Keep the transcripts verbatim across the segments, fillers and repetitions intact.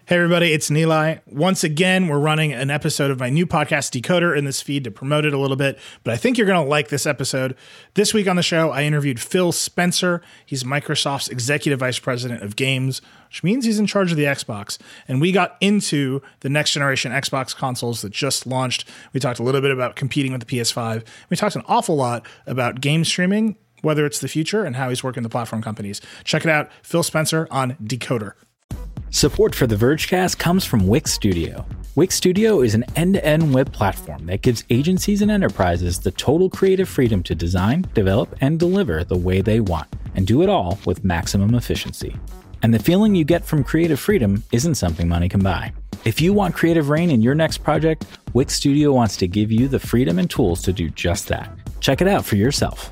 Hey everybody, it's Nilay. Once again, we're running an episode of my new podcast, Decoder, in this feed to promote it a little bit, but I think you're going to like this episode. This week on the show, I interviewed Phil Spencer. He's Microsoft's Executive Vice President of Games, which means he's in charge of the Xbox. And we got into the next generation Xbox consoles that just launched. We talked a little bit about competing with the P S five. We talked an awful lot about game streaming, whether it's the future, and how he's working with the platform companies. Check it out, Phil Spencer on Decoder. Support for the Vergecast comes from Wix Studio. Wix Studio is an end-to-end web platform that gives agencies and enterprises the total creative freedom to design, develop, and deliver the way they want, and do it all with maximum efficiency. And the feeling you get from creative freedom isn't something money can buy. If you want creative reign in your next project, Wix Studio wants to give you the freedom and tools to do just that. Check it out for yourself.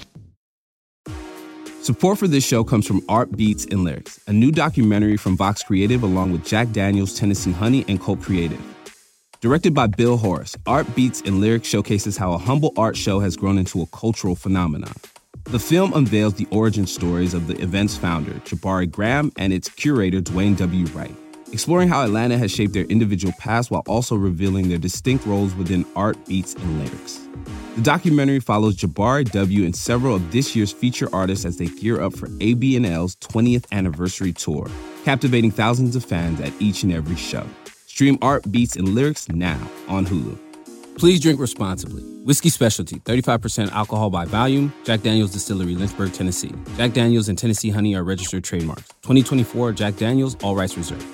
Support for this show comes from Art Beats and Lyrics, a new documentary from Vox Creative along with Jack Daniels, Tennessee Honey, and Cult Creative. Directed by Bill Horace, Art Beats and Lyrics showcases how a humble art show has grown into a cultural phenomenon. The film unveils the origin stories of the event's founder, Jabari Graham, and its curator, Dwayne W. Wright, exploring how Atlanta has shaped their individual paths while also revealing their distinct roles within Art Beats and Lyrics. The documentary follows Jabari W. and several of this year's feature artists as they gear up for A B N L's twentieth anniversary tour, captivating thousands of fans at each and every show. Stream Art Beats and Lyrics now on Hulu. Please drink responsibly. Whiskey Specialty, thirty-five percent alcohol by volume. Jack Daniels Distillery, Lynchburg, Tennessee. Jack Daniels and Tennessee Honey are registered trademarks. twenty twenty-four Jack Daniels, all rights reserved.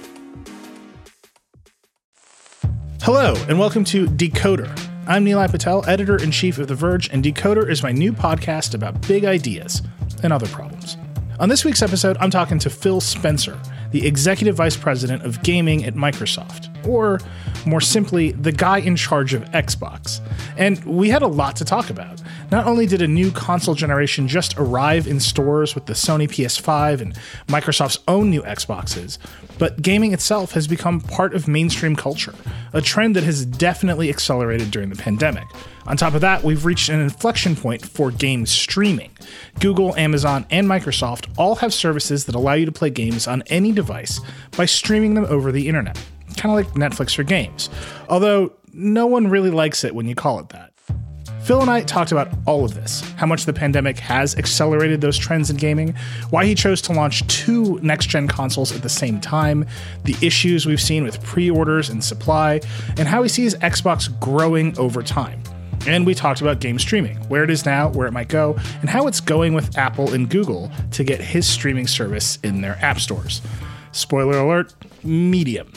Hello, and welcome to Decoder. I'm Nilay Patel, editor-in-chief of The Verge, and Decoder is my new podcast about big ideas and other problems. On this week's episode, I'm talking to Phil Spencer, the Executive Vice President of Gaming at Microsoft, or more simply, the guy in charge of Xbox. And we had a lot to talk about. Not only did a new console generation just arrive in stores with the Sony P S five and Microsoft's own new Xboxes, but gaming itself has become part of mainstream culture, a trend that has definitely accelerated during the pandemic. On top of that, we've reached an inflection point for game streaming. Google, Amazon, and Microsoft all have services that allow you to play games on any device by streaming them over the internet, kind of like Netflix for games, although no one really likes it when you call it that. Phil and I talked about all of this, how much the pandemic has accelerated those trends in gaming, why he chose to launch two next-gen consoles at the same time, the issues we've seen with pre-orders and supply, and how he sees Xbox growing over time. And we talked about game streaming, where it is now, where it might go, and how it's going with Apple and Google to get his streaming service in their app stores. Spoiler alert, medium.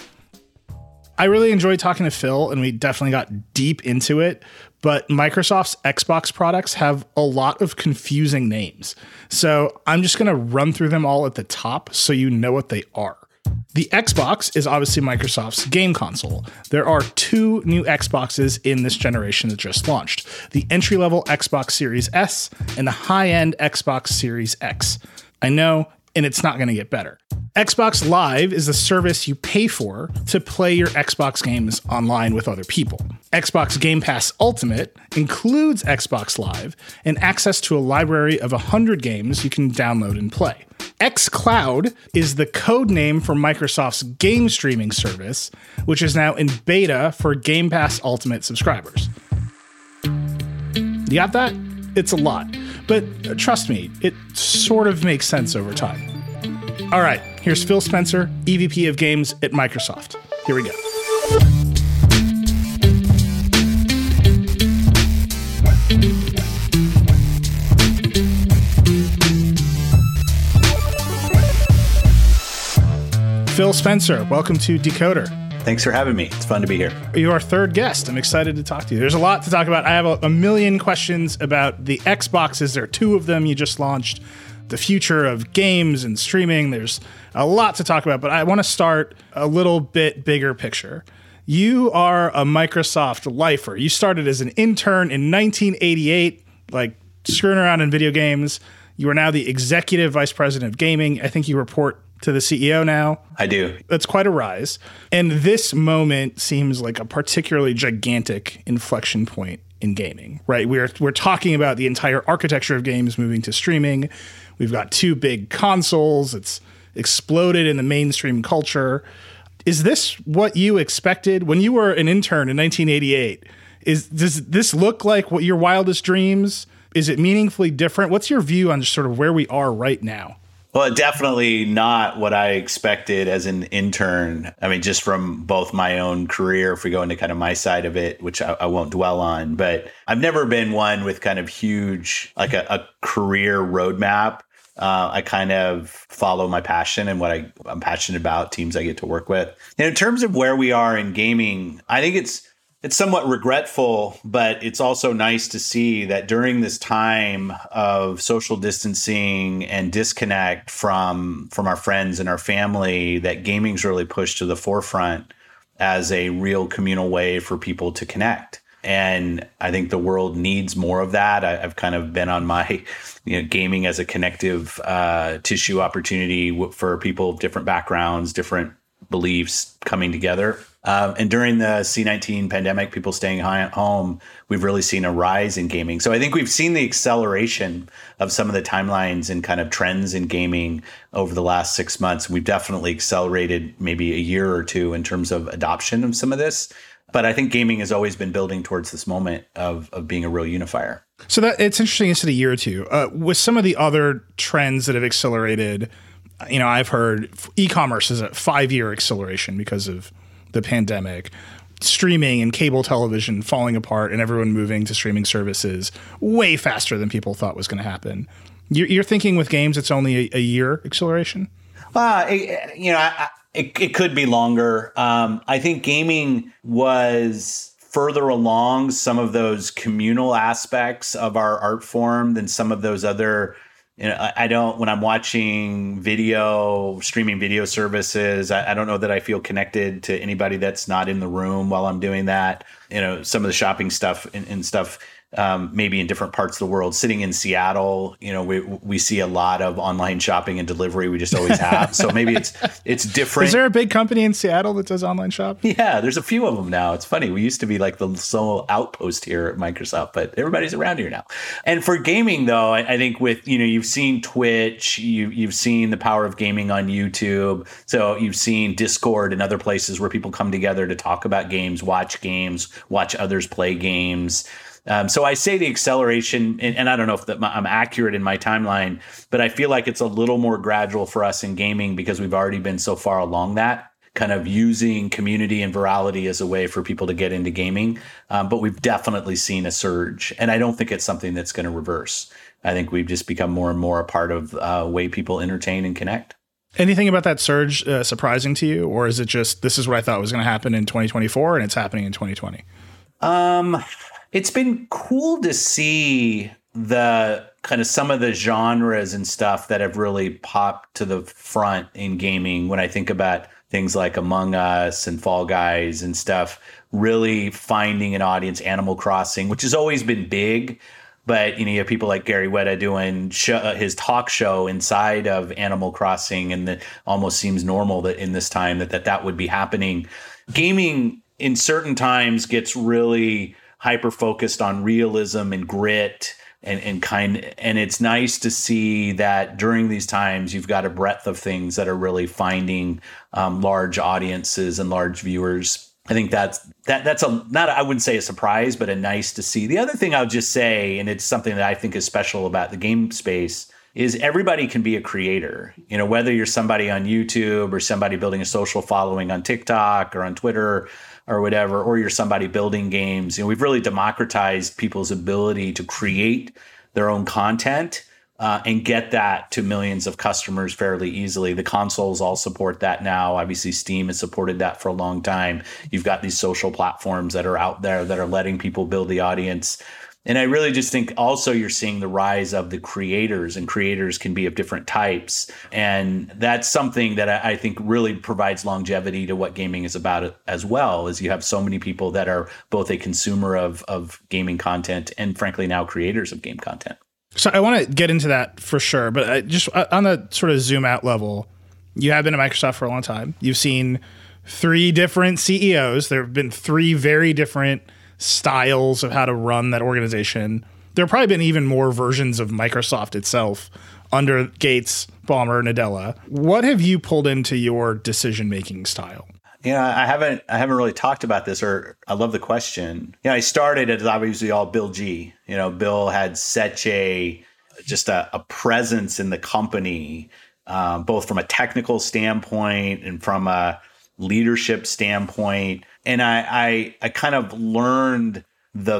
I really enjoyed talking to Phil, and we definitely got deep into it, but Microsoft's Xbox products have a lot of confusing names. So I'm just going to run through them all at the top so you know what they are. The Xbox is obviously Microsoft's game console. There are two new Xboxes in this generation that just launched: the entry-level Xbox Series S and the high-end Xbox Series X. I know, and it's not going to get better. Xbox Live is the service you pay for to play your Xbox games online with other people. Xbox Game Pass Ultimate includes Xbox Live and access to a library of one hundred games you can download and play. xCloud is the code name for Microsoft's game streaming service, which is now in beta for Game Pass Ultimate subscribers. You got that? It's a lot, but trust me, it sort of makes sense over time. All right, here's Phil Spencer, E V P of Games at Microsoft. Here we go. Phil Spencer, welcome to Decoder. Thanks for having me. It's fun to be here. You're our third guest. I'm excited to talk to you. There's a lot to talk about. I have a, a million questions about the Xboxes. There are two of them you just launched. The future of games and streaming. There's a lot to talk about, but I want to start a little bit bigger picture. You are a Microsoft lifer. You started as an intern in nineteen eighty-eight, like screwing around in video games. You are now the executive vice president of gaming. I think you report to the C E O now. I do. That's quite a rise. And this moment seems like a particularly gigantic inflection point in gaming, right? We're we're talking about the entire architecture of games moving to streaming. We've got two big consoles. It's exploded in the mainstream culture. Is this what you expected when you were an intern in nineteen eighty-eight? Is does this look like what your wildest dreams? Is it meaningfully different? What's your view on just sort of where we are right now? Well, definitely not what I expected as an intern. I mean, just from both my own career, if we go into kind of my side of it, which I, I won't dwell on, but I've never been one with kind of huge, like a, a career roadmap. Uh, I kind of follow my passion and what I, I'm passionate about, teams I get to work with. And in terms of where we are in gaming, I think it's it's somewhat regretful, but it's also nice to see that during this time of social distancing and disconnect from from our friends and our family, that gaming's really pushed to the forefront as a real communal way for people to connect. And I think the world needs more of that. I, I've kind of been on my, you know, gaming as a connective uh, tissue opportunity w- for people of different backgrounds, different beliefs coming together. Um, and during the C nineteen pandemic, people staying high at home, we've really seen a rise in gaming. So I think we've seen the acceleration of some of the timelines and kind of trends in gaming over the last six months. We've definitely accelerated maybe a year or two in terms of adoption of some of this. But I think gaming has always been building towards this moment of, of being a real unifier. So that it's interesting you said a year or two. Uh, with some of the other trends that have accelerated, you know, I've heard e-commerce is a five-year acceleration because of the pandemic, streaming and cable television falling apart and everyone moving to streaming services way faster than people thought was going to happen. You're, you're thinking with games, it's only a, a year acceleration? Uh, it, you know, I, It, it could be longer. Um, I think gaming was further along some of those communal aspects of our art form than some of those other, you know, I, I don't, when I'm watching video, streaming video services, I, I don't know that I feel connected to anybody that's not in the room while I'm doing that. You know, some of the shopping stuff and, and stuff, Um, maybe in different parts of the world. Sitting in Seattle, you know, we we see a lot of online shopping and delivery. We just always have. So maybe it's it's different. Is there a big company in Seattle that does online shopping? Yeah, there's a few of them now. It's funny. We used to be like the sole outpost here at Microsoft, but everybody's around here now. And for gaming, though, I, I think with, you know, you've seen Twitch, you, you've seen the power of gaming on YouTube. So you've seen Discord and other places where people come together to talk about games, watch games, watch others play games. Um, so I say the acceleration, and, and I don't know if that I'm accurate in my timeline, but I feel like it's a little more gradual for us in gaming because we've already been so far along that, kind of using community and virality as a way for people to get into gaming. Um, but we've definitely seen a surge, and I don't think it's something that's going to reverse. I think we've just become more and more a part of the uh, way people entertain and connect. Anything about that surge uh, surprising to you, or is it just this is what I thought was going to happen in twenty twenty-four and it's happening in twenty twenty? Um. It's been cool to see the kind of some of the genres and stuff that have really popped to the front in gaming. When I think about things like Among Us and Fall Guys and stuff, really finding an audience. Animal Crossing, which has always been big, but you know, you have people like Gary Whitta doing show, his talk show inside of Animal Crossing, and it almost seems normal that in this time that that, that would be happening. Gaming in certain times gets really hyper focused on realism and grit and, and kind, and it's nice to see that during these times you've got a breadth of things that are really finding um, large audiences and large viewers. I think that's that that's a not I wouldn't say a surprise, but a nice to see. The other thing I'll just say, and it's something that I think is special about the game space, is everybody can be a creator. You know, whether you're somebody on YouTube or somebody building a social following on TikTok or on Twitter or whatever, or you're somebody building games. You know, we've really democratized people's ability to create their own content uh, and get that to millions of customers fairly easily. The consoles all support that now. Obviously, Steam has supported that for a long time. You've got these social platforms that are out there that are letting people build the audience. And I really just think also you're seeing the rise of the creators, and creators can be of different types. And that's something that I think really provides longevity to what gaming is about as well, is you have so many people that are both a consumer of, of gaming content and frankly now creators of game content. So I want to get into that for sure, but I just on the sort of zoom out level, you have been at Microsoft for a long time. You've seen three different C E Os. There have been three very different styles of how to run that organization. There have probably been even more versions of Microsoft itself under Gates, Ballmer, Nadella. What have you pulled into your decision-making style? You know, I haven't I haven't really talked about this, or I love the question. You know, I started as obviously all Bill G. You know, Bill had such a just a, a presence in the company, um, both from a technical standpoint and from a leadership standpoint. And I I, I kind of learned the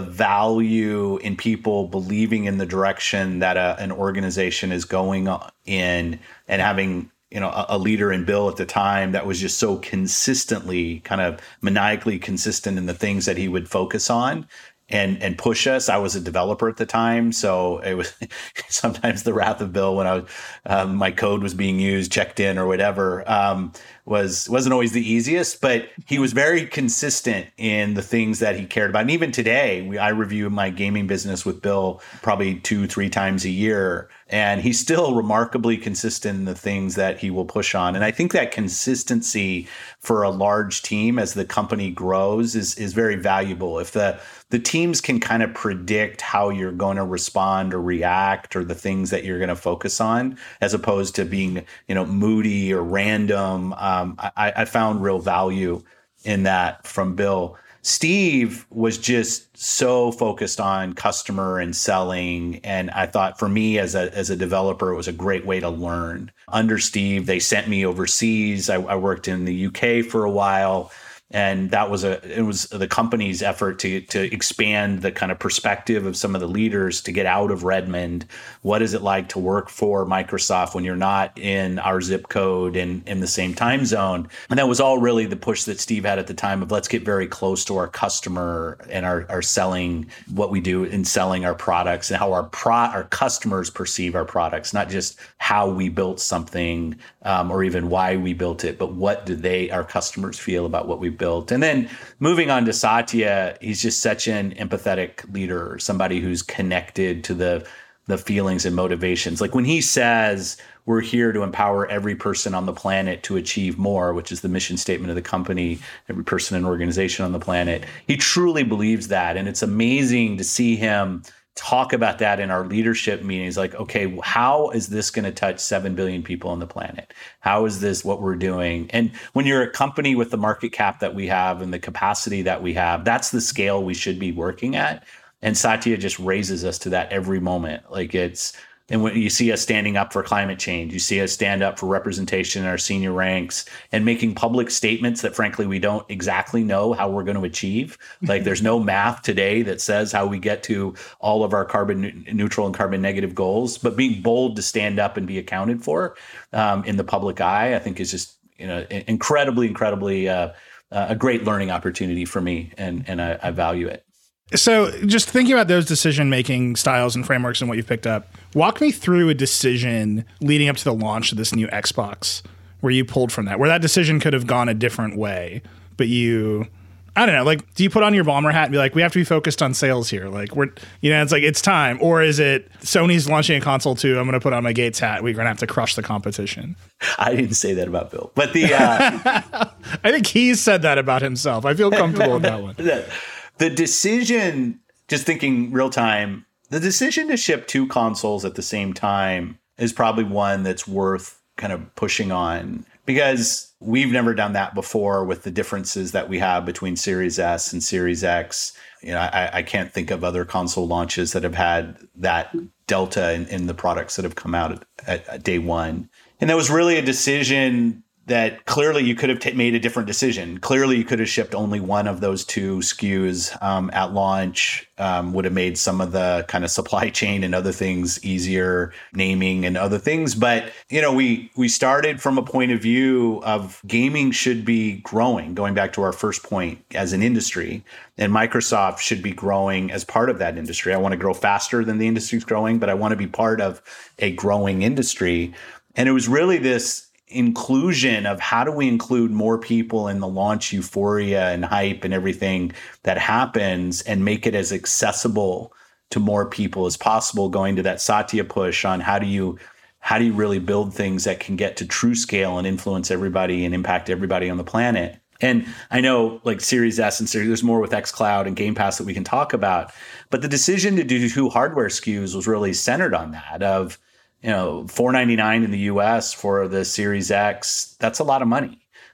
value in people believing in the direction that a, an organization is going in, and having, you know, a, a leader in Bill at the time that was just so consistently, kind of maniacally consistent in the things that he would focus on and and push us. I was a developer at the time, so it was sometimes the wrath of Bill when I was um, my code was being used, checked in, or whatever. Um, was wasn't always the easiest, but he was very consistent in the things that he cared about. And even today, we, I review my gaming business with Bill probably two, three times a year, and he's still remarkably consistent in the things that he will push on. And I think that consistency for a large team as the company grows is is very valuable. If the the teams can kind of predict how you're going to respond or react, or the things that you're going to focus on, as opposed to being, you know, moody or random. Um, I, I found real value in that from Bill. Steve was just so focused on customer and selling. And I thought for me as a as a developer, it was a great way to learn. Under Steve, they sent me overseas. I, I worked in the U K for a while. And that was a it was the company's effort to to expand the kind of perspective of some of the leaders to get out of Redmond. What is it like to work for Microsoft when you're not in our zip code and in the same time zone? And that was all really the push that Steve had at the time of let's get very close to our customer and our, our selling, what we do in selling our products, and how our pro our customers perceive our products, not just how we built something um, or even why we built it, but what do they, our customers, feel about what we built. Built. And then moving on to Satya, he's just such an empathetic leader, somebody who's connected to the the feelings and motivations. Like when he says, we're here to empower every person on the planet to achieve more, which is the mission statement of the company, every person and organization on the planet, he truly believes that. And it's amazing to see him talk about that in our leadership meetings. Like, okay, how is this going to touch seven billion people on the planet? How is this what we're doing? And when you're a company with the market cap that we have and the capacity that we have, that's the scale we should be working at. And Satya just raises us to that every moment. Like it's, and when you see us standing up for climate change, you see us stand up for representation in our senior ranks and making public statements that, frankly, we don't exactly know how we're going to achieve. Like there's no math today that says how we get to all of our carbon neutral and carbon negative goals, but being bold to stand up and be accounted for um, in the public eye, I think is just, you know, incredibly, incredibly uh, uh, a great learning opportunity for me. And, and I, I value it. So just thinking about those decision-making styles and frameworks and what you've picked up, walk me through a decision leading up to the launch of this new Xbox where you pulled from that, where that decision could have gone a different way, but you, I don't know, like, do you put on your bomber hat and be like, we have to be focused on sales here? Like, we're, you know, it's like, it's time. Or is it Sony's launching a console too, I'm going to put on my Gates hat, we're going to have to crush the competition? I didn't say that about Bill, but the, uh, I think he's said that about himself. I feel comfortable with that one. The decision, just thinking real time, the decision to ship two consoles at the same time is probably one that's worth kind of pushing on, because we've never done that before with the differences that we have between Series S and Series X. You know, I, I can't think of other console launches that have had that delta in, in the products that have come out at, at day one. And that was really a decision that clearly you could have t- made a different decision. Clearly you could have shipped only one of those two S K Us um, at launch, um, would have made some of the kind of supply chain and other things easier, naming and other things. But, you know, we we started from a point of view of gaming should be growing, going back to our first point as an industry, and Microsoft should be growing as part of that industry. I want to grow faster than the industry's growing, but I want to be part of a growing industry. And it was really this inclusion of how do we include more people in the launch euphoria and hype and everything that happens, and make it as accessible to more people as possible, going to that Satya push on how do you how do you really build things that can get to true scale and influence everybody and impact everybody on the planet. And I know like Series S and Series, there's more with xCloud and Game Pass that we can talk about, but the decision to do two hardware S K Us was really centered on that of, you know, four ninety-nine in the U S for the Series X, that's a lot of money.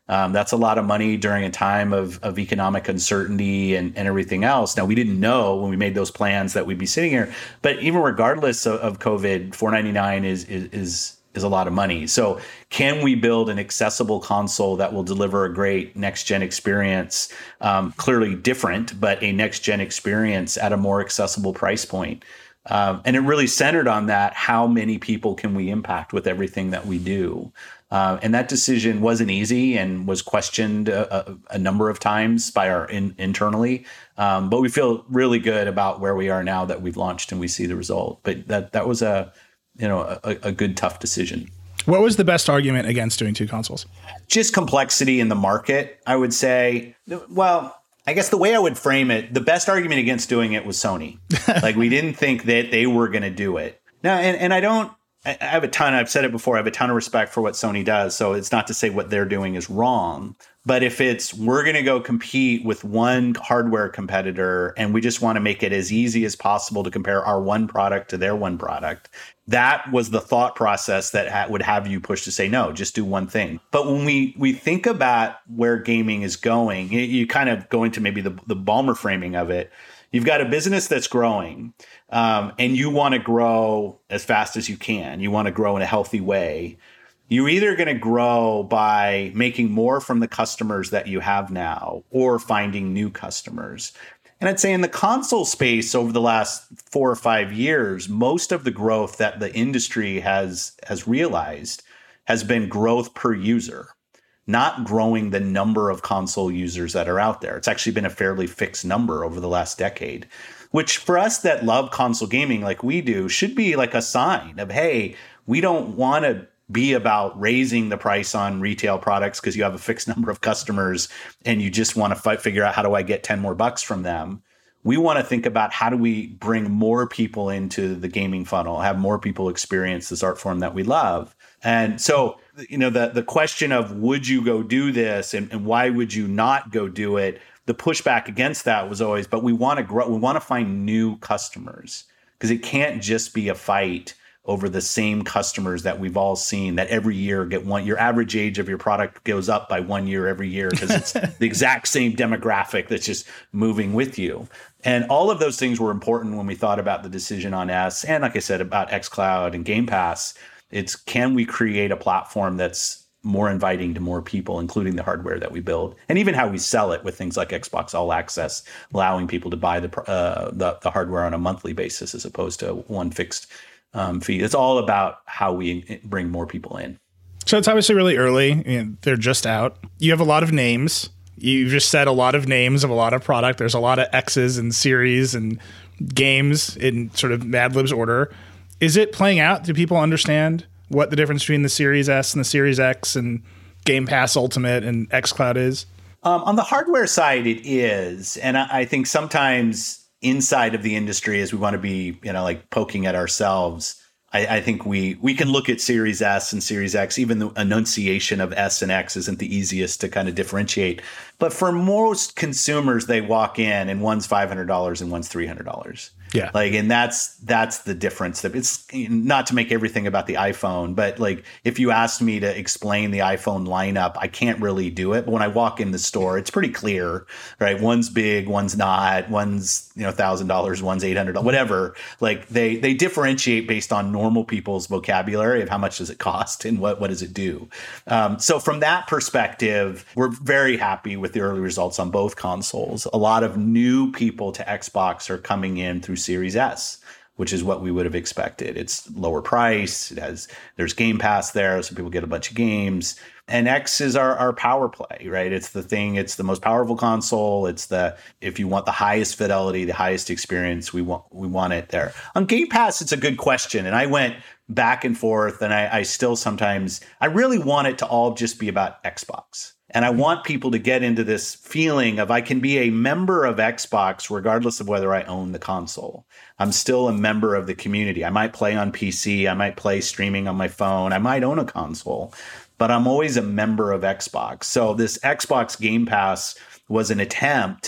Um, that's a lot of money during a time of, of economic uncertainty and, and everything else. Now, we didn't know when we made those plans that we'd be sitting here, but even regardless of, of COVID, four ninety-nine is, is, is is a lot of money. So can we build an accessible console that will deliver a great next-gen experience, um, clearly different, but a next-gen experience at a more accessible price point? Um, and it really centered on that. How many people can we impact with everything that we do? Uh, and that decision wasn't easy and was questioned a, a, a number of times by our in, internally. Um, but we feel really good about where we are now that we've launched and we see the result. But that that was a you know a, a good tough decision. What was the best argument against doing two consoles? Just complexity in the market, I would say. Well, I guess the way I would frame it, the best argument against doing it was Sony. Like, we didn't think that they were going to do it. Now, and, and I don't, I have a ton, I've said it before, I have a ton of respect for what Sony does. So it's not to say what they're doing is wrong. But if it's, we're going to go compete with one hardware competitor and we just want to make it as easy as possible to compare our one product to their one product, that was the thought process that ha- would have you push to say, no, just do one thing. But when we we think about where gaming is going, you, you kind of go into maybe the, the Ballmer framing of it. You've got a business that's growing um, and you want to grow as fast as you can. You want to grow in a healthy way. You're either going to grow by making more from the customers that you have now or finding new customers. And I'd say in the console space over the last four or five years, most of the growth that the industry has has realized has been growth per user, not growing the number of console users that are out there. It's actually been a fairly fixed number over the last decade, which for us that love console gaming like we do should be like a sign of, hey, we don't want to be about raising the price on retail products because you have a fixed number of customers and you just want to fight, figure out how do I get ten more bucks from them. We want to think about how do we bring more people into the gaming funnel, have more people experience this art form that we love. And so, you know, the, the question of would you go do this and, and why would you not go do it? The pushback against that was always, but we want to grow, we want to find new customers because it can't just be a fight over the same customers that we've all seen that every year get one. Your average age of your product goes up by one year every year because it's the exact same demographic that's just moving with you. And all of those things were important when we thought about the decision on S. And like I said, about xCloud and Game Pass, it's can we create a platform that's more inviting to more people, including the hardware that we build, and even how we sell it with things like Xbox All Access, allowing people to buy the uh, the, the hardware on a monthly basis as opposed to one fixed Um, fee. It's all about how we bring more people in. So it's obviously really early. You know, they're just out. You have a lot of names. You've just said a lot of names of a lot of product. There's a lot of X's and series and games in sort of Mad Lib's order. Is it playing out? Do people understand what the difference between the Series S and the Series X and Game Pass Ultimate and xCloud is? Um, on the hardware side, it is. And I, I think sometimes inside of the industry, as we want to be, you know, like poking at ourselves, I, I think we we can look at Series S and Series X. Even the enunciation of S and X isn't the easiest to kind of differentiate. But for most consumers, they walk in and one's five hundred dollars and one's three hundred dollars. Yeah. Like, and that's that's the difference. That it's not to make everything about the iPhone, but like if you asked me to explain the iPhone lineup, I can't really do it. But when I walk in the store, it's pretty clear, right? One's big, one's not. One's, you know, one thousand dollars, one's eight hundred dollars, whatever. Like they they differentiate based on normal people's vocabulary of how much does it cost and what what does it do. Um, so from that perspective, we're very happy with the early results on both consoles. A lot of new people to Xbox are coming in through Series S, which is what we would have expected. It's lower price. It has, there's Game Pass there, so people get a bunch of games. And X is our, our power play, right? It's the thing, it's the most powerful console. It's the, if you want the highest fidelity, the highest experience, we want, we want it there. On Game Pass, it's a good question. And I went back and forth, and I, I still sometimes, I really want it to all just be about Xbox. And I want people to get into this feeling of I can be a member of Xbox regardless of whether I own the console. I'm still a member of the community. I might play on P C. I might play streaming on my phone. I might own a console, but I'm always a member of Xbox. So this Xbox Game Pass was an attempt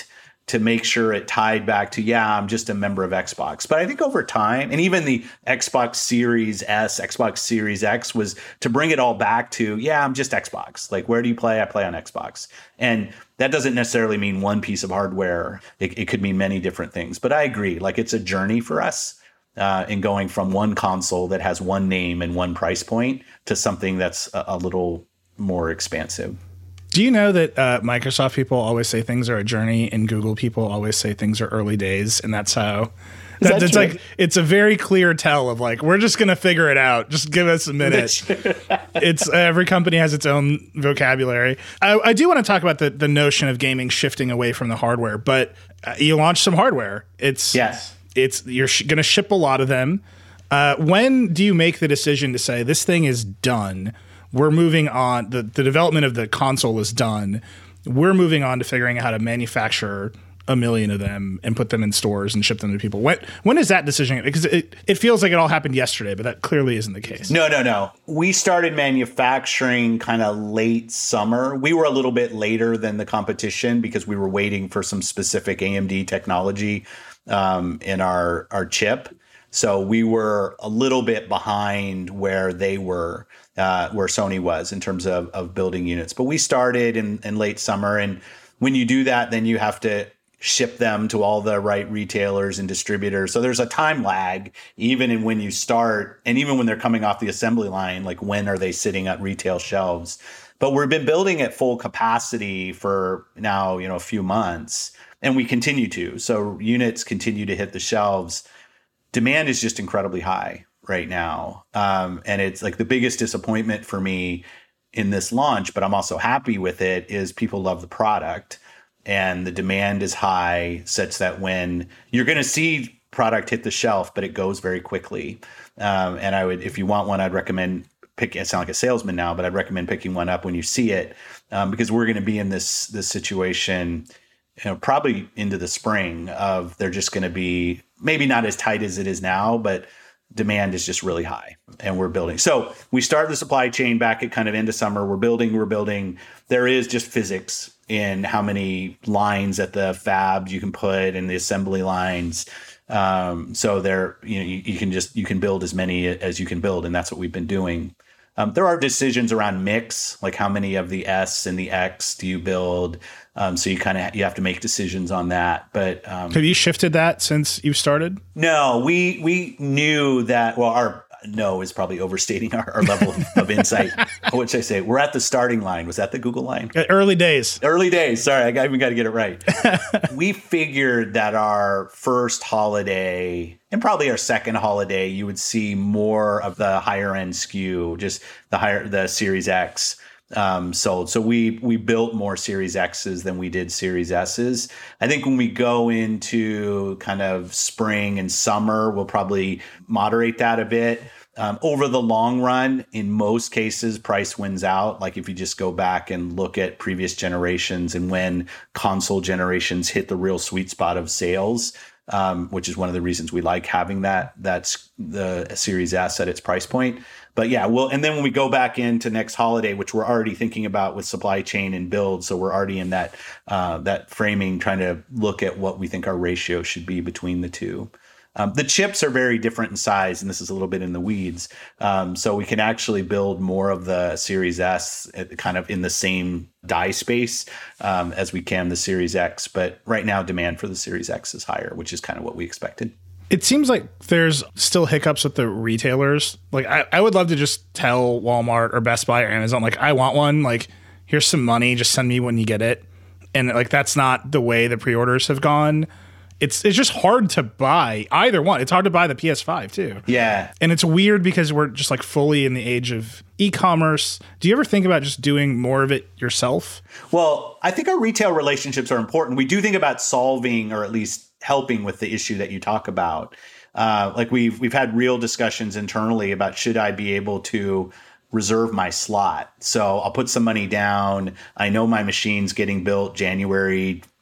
to make sure it tied back to, yeah, I'm just a member of Xbox. But I think over time, and even the Xbox Series S, Xbox Series X was to bring it all back to, yeah, I'm just Xbox. Like, where do you play? I play on Xbox. And that doesn't necessarily mean one piece of hardware. It, it could mean many different things. But I agree, like it's a journey for us uh, in going from one console that has one name and one price point to something that's a, a little more expansive. Do you know that uh, Microsoft people always say things are a journey, and Google people always say things are early days, and that's how. That, that it's like it's a very clear tell of like, we're just gonna figure it out. Just give us a minute. It's uh, every company has its own vocabulary. I, I do want to talk about the the notion of gaming shifting away from the hardware, but uh, you launched some hardware. It's yes. It's you're sh- gonna ship a lot of them. Uh, when do you make the decision to say this thing is done? We're moving on. The, the development of the console is done. We're moving on to figuring out how to manufacture a million of them and put them in stores and ship them to people. When when is that decision? Because it, it feels like it all happened yesterday, but that clearly isn't the case. No, no, no. We started manufacturing kind of late summer. We were a little bit later than the competition because we were waiting for some specific A M D technology um, in our, our chip. So we were a little bit behind where they were, uh, where Sony was in terms of, of building units. But we started in, in late summer. And when you do that, then you have to ship them to all the right retailers and distributors. So there's a time lag, even in when you start, and even when they're coming off the assembly line, like when are they sitting at retail shelves? But we've been building at full capacity for now, you know, a few months, and we continue to. So units continue to hit the shelves. Demand is just incredibly high right now. Um, and it's like the biggest disappointment for me in this launch, but I'm also happy with it, is people love the product and the demand is high such that when you're going to see product hit the shelf, but it goes very quickly. Um, and I would, if you want one, I'd recommend picking, I sound like a salesman now, but I'd recommend picking one up when you see it, um, because we're going to be in this, this situation, you know, probably into the spring of they're just going to be maybe not as tight as it is now, but demand is just really high and we're building. So we start the supply chain back at kind of end of summer. We're building, we're building. There is just physics in how many lines at the fab you can put and the assembly lines. Um, so there, you know, you, you can just, you can build as many as you can build. And that's what we've been doing. Um, there are decisions around mix, like how many of the S and the X do you build? Um, so you kind of you have to make decisions on that. But um, have you shifted that since you've started? No, we we knew that. Well, our no is probably overstating our, our level of, of insight. What should I say? We're at the starting line. Was that the Google line? Early days. Early days. Sorry, I even got to get it right. We figured that our first holiday and probably our second holiday, you would see more of the higher end S K U, just the higher the Series X. Um, sold. So we we built more Series X's than we did Series S's. I think when we go into kind of spring and summer, we'll probably moderate that a bit. Um, over the long run, in most cases, price wins out. Like if you just go back and look at previous generations and when console generations hit the real sweet spot of sales, um, which is one of the reasons we like having that, that's the Series S at its price point. But yeah, well, and then when we go back into next holiday, which we're already thinking about with supply chain and build, so we're already in that uh, that framing, trying to look at what we think our ratio should be between the two. Um, the chips are very different in size, and this is a little bit in the weeds. Um, so we can actually build more of the Series S at, kind of in the same die space um, as we can the Series X. But right now, demand for the Series X is higher, which is kind of what we expected. It seems like there's still hiccups with the retailers. Like I, I would love to just tell Walmart or Best Buy or Amazon, like, I want one, like, here's some money, just send me when you get it. And like, that's not the way the pre-orders have gone. It's it's just hard to buy either one. It's hard to buy the P S five too. Yeah. And it's weird because we're just like fully in the age of e-commerce. Do you ever think about just doing more of it yourself? Well, I think our retail relationships are important. We do think about solving or at least helping with the issue that you talk about. Uh, like we've we've had real discussions internally about should I be able to reserve my slot. So I'll put some money down. I know my machine's getting built January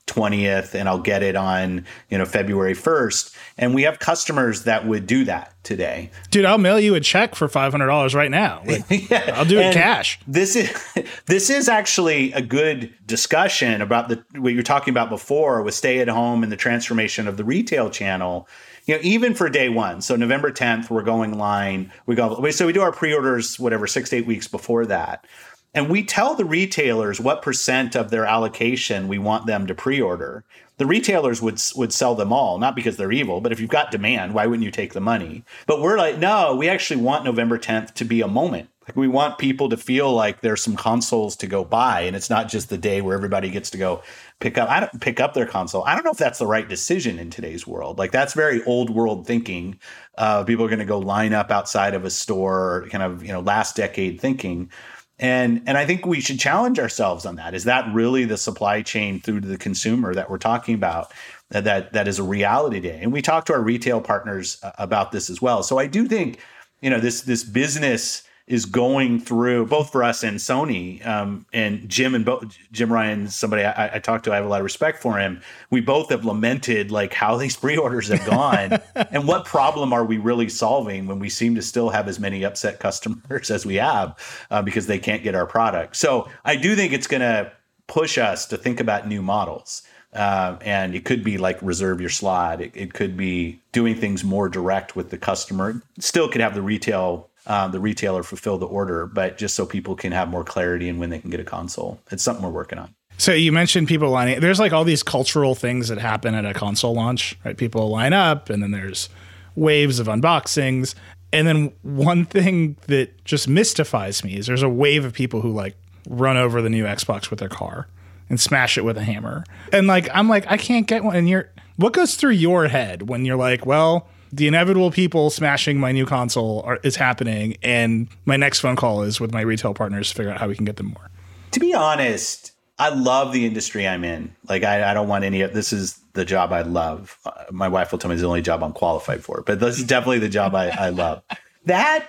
twentieth and I'll get it on, you know, February first. And we have customers that would do that today. Dude, I'll mail you a check for five hundred dollars right now. Like, yeah. I'll do it and cash. This is this is actually a good discussion about the what you're talking about before with stay at home and the transformation of the retail channel. You know, even for day one. So November tenth, we're going line. We go. So we do our pre-orders, whatever, six to eight weeks before that. And we tell the retailers what percent of their allocation we want them to pre-order. The retailers would would sell them all, not because they're evil, but if you've got demand, why wouldn't you take the money? But we're like, no, we actually want November tenth to be a moment. Like, we want people to feel like there's some consoles to go buy, and it's not just the day where everybody gets to go pick up I don't pick up their console. I don't know if that's the right decision in today's world. Like, that's very old world thinking. Uh, people are going to go line up outside of a store, kind of, you know, last decade thinking. And and I think we should challenge ourselves on that. Is that really the supply chain through to the consumer that we're talking about? That that, that is a reality today. And we talk to our retail partners uh, about this as well. So I do think, you know, this this business is going through, both for us and Sony, um, and Jim and Bo- Jim Ryan, somebody I, I talked to, I have a lot of respect for him. We both have lamented like how these pre-orders have gone and what problem are we really solving when we seem to still have as many upset customers as we have uh, because they can't get our product. So I do think it's going to push us to think about new models. Uh, and it could be like reserve your slot. It, it could be doing things more direct with the customer. Still could have the retail Um, the retailer fulfill the order, but just so people can have more clarity in when they can get a console. It's something we're working on. So you mentioned people lining. There's like all these cultural things that happen at a console launch, right? People line up, and then there's waves of unboxings. And then one thing that just mystifies me is there's a wave of people who like run over the new Xbox with their car and smash it with a hammer. And like, I'm like, I can't get one. And you're, what goes through your head when you're like, well, the inevitable people smashing my new console are, is happening, and my next phone call is with my retail partners to figure out how we can get them more? To be honest, I love the industry I'm in. Like, I, I don't want any of this. Is the job I love. Uh, my wife will tell me it's the only job I'm qualified for, but this is definitely the job I, I love. That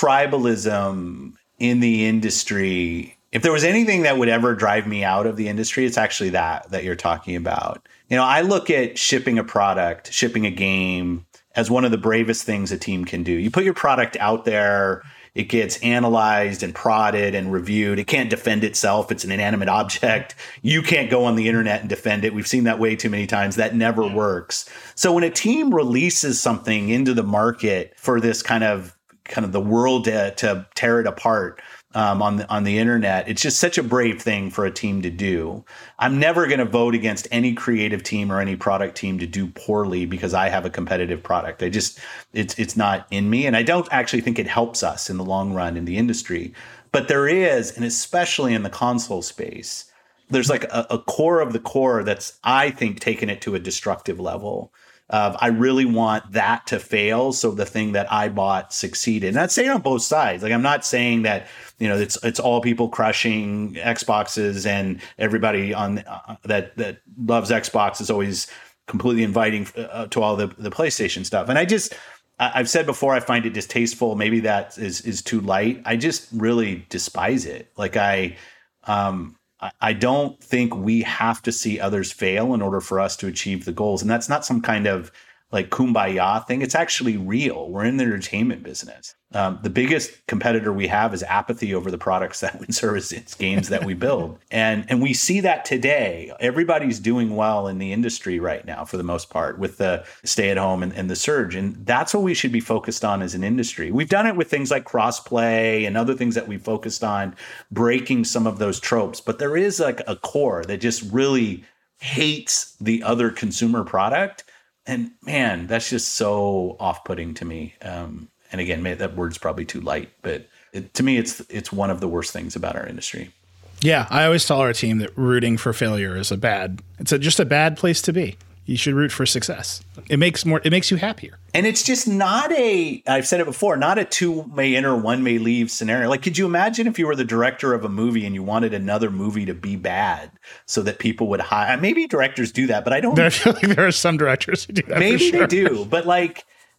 tribalism in the industry, if there was anything that would ever drive me out of the industry, it's actually that, that you're talking about. You know, I look at shipping a product, shipping a game, as one of the bravest things a team can do. You put your product out there, it gets analyzed and prodded and reviewed. It can't defend itself. It's an inanimate object. You can't go on the internet and defend it. We've seen that way too many times. That never works. So when a team releases something into the market for this kind of kind of the world to, to tear it apart, Um, on the on the internet, it's just such a brave thing for a team to do. I'm never going to vote against any creative team or any product team to do poorly because I have a competitive product. I just it's it's not in me, and I don't actually think it helps us in the long run in the industry. But there is, and especially in the console space, there's like a, a core of the core that's, I think, taken it to a destructive level. Of I really want that to fail, so the thing that I bought succeeded. And I'd say it on both sides. Like, I'm not saying that, you know, it's it's all people crushing Xboxes and everybody on uh, that that loves Xbox is always completely inviting uh, to all the the PlayStation stuff. And I just I, I've said before, I find it distasteful. Maybe that is is too light. I just really despise it. Like I. Um, I don't think we have to see others fail in order for us to achieve the goals. And that's not some kind of like kumbaya thing. It's actually real. We're in the entertainment business. Um, the biggest competitor we have is apathy over the products that we service, it's games that we build. And and we see that today. Everybody's doing well in the industry right now, for the most part, with the stay at home and, and the surge. And that's what we should be focused on as an industry. We've done it with things like crossplay and other things that we focused on, breaking some of those tropes. But there is like a core that just really hates the other consumer product. And man, that's just so off-putting to me. Um, and again, maybe that word's probably too light, but it, to me, it's it's one of the worst things about our industry. Yeah, I always tell our team that rooting for failure is a bad. It's a, just a bad place to be. You should root for success. It makes more. It makes you happier. And it's just not a. I've said it before. Not a two may enter, one may leave scenario. Like, could you imagine if you were the director of a movie and you wanted another movie to be bad so that people would hire? Maybe directors do that, but I don't. I feel like there are some directors who do that. Maybe for sure. they do, but like.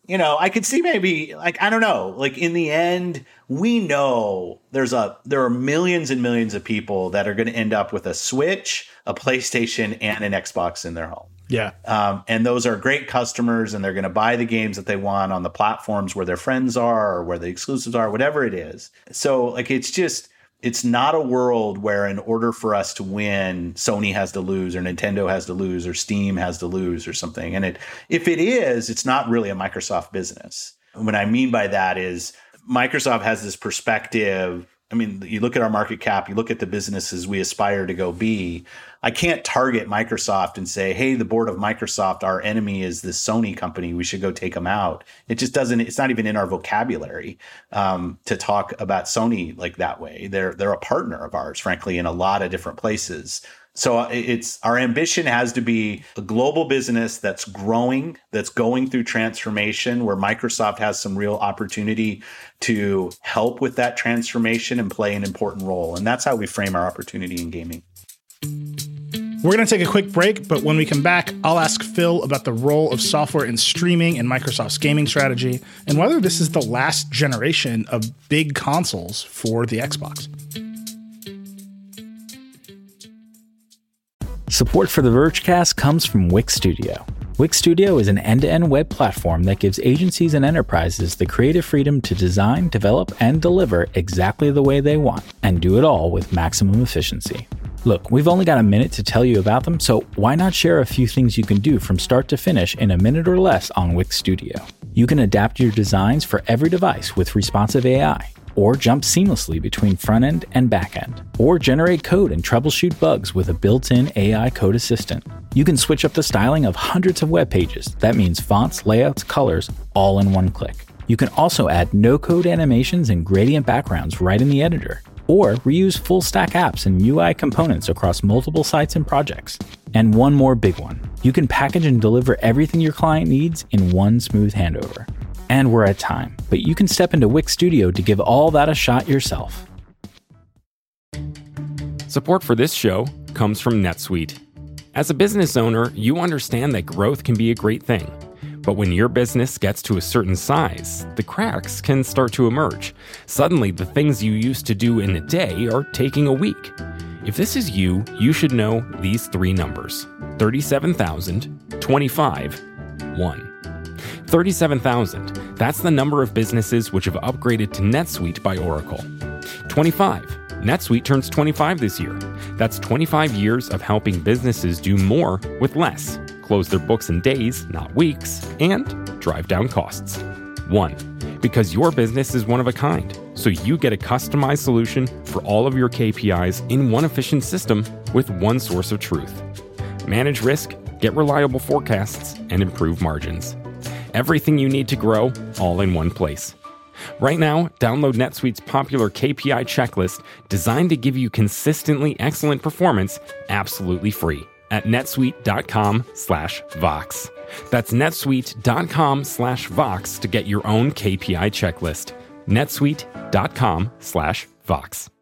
you know, I could see maybe like, I don't know, like in the end, we know there's a, there are millions and millions of people that are going to end up with a Switch, a PlayStation, and an Xbox in their home. Yeah. Um, and those are great customers, and they're going to buy the games that they want on the platforms where their friends are or where the exclusives are, whatever it is. So like, it's just, it's not a world where in order for us to win, Sony has to lose or Nintendo has to lose or Steam has to lose or something. And it, if it is, it's not really a Microsoft business. And what I mean by that is Microsoft has this perspective. I mean, you look at our market cap, you look at the businesses we aspire to go be. I can't target Microsoft and say, hey, the board of Microsoft, our enemy is this Sony company. We should go take them out. It just doesn't, it's not even in our vocabulary um, to talk about Sony like that way. They're, they're a partner of ours, frankly, in a lot of different places. So it's, our ambition has to be a global business that's growing, that's going through transformation, where Microsoft has some real opportunity to help with that transformation and play an important role. And that's how we frame our opportunity in gaming. We're going to take a quick break, but when we come back, I'll ask Phil about the role of software in streaming and Microsoft's gaming strategy, and whether this is the last generation of big consoles for the Xbox. Support for the Vergecast comes from Wix Studio. Wix Studio is an end-to-end web platform that gives agencies and enterprises the creative freedom to design, develop, and deliver exactly the way they want, and do it all with maximum efficiency. Look, we've only got a minute to tell you about them, so why not share a few things you can do from start to finish in a minute or less on Wix Studio? You can adapt your designs for every device with responsive A I, or jump seamlessly between front-end and back-end, or generate code and troubleshoot bugs with a built-in A I code assistant. You can switch up the styling of hundreds of web pages. That means fonts, layouts, colors, all in one click. You can also add no-code animations and gradient backgrounds right in the editor, or reuse full-stack apps and U I components across multiple sites and projects. And one more big one. You can package and deliver everything your client needs in one smooth handover. And we're at time, but you can step into Wix Studio to give all that a shot yourself. Support for this show comes from NetSuite. As a business owner, you understand that growth can be a great thing. But when your business gets to a certain size, the cracks can start to emerge. Suddenly, the things you used to do in a day are taking a week. If this is you, you should know these three numbers: thirty-seven thousand, twenty-five, one. thirty-seven thousand, that's the number of businesses which have upgraded to NetSuite by Oracle. twenty-five, NetSuite turns twenty-five this year. That's twenty-five years of helping businesses do more with less, close their books in days, not weeks, and drive down costs. One, because your business is one of a kind, so you get a customized solution for all of your K P Is in one efficient system with one source of truth. Manage risk, get reliable forecasts, and improve margins. Everything you need to grow, all in one place. Right now, download NetSuite's popular K P I checklist designed to give you consistently excellent performance absolutely free at netsuite.com slash Vox. That's netsuite.com slash Vox to get your own K P I checklist. netsuite.com slash Vox.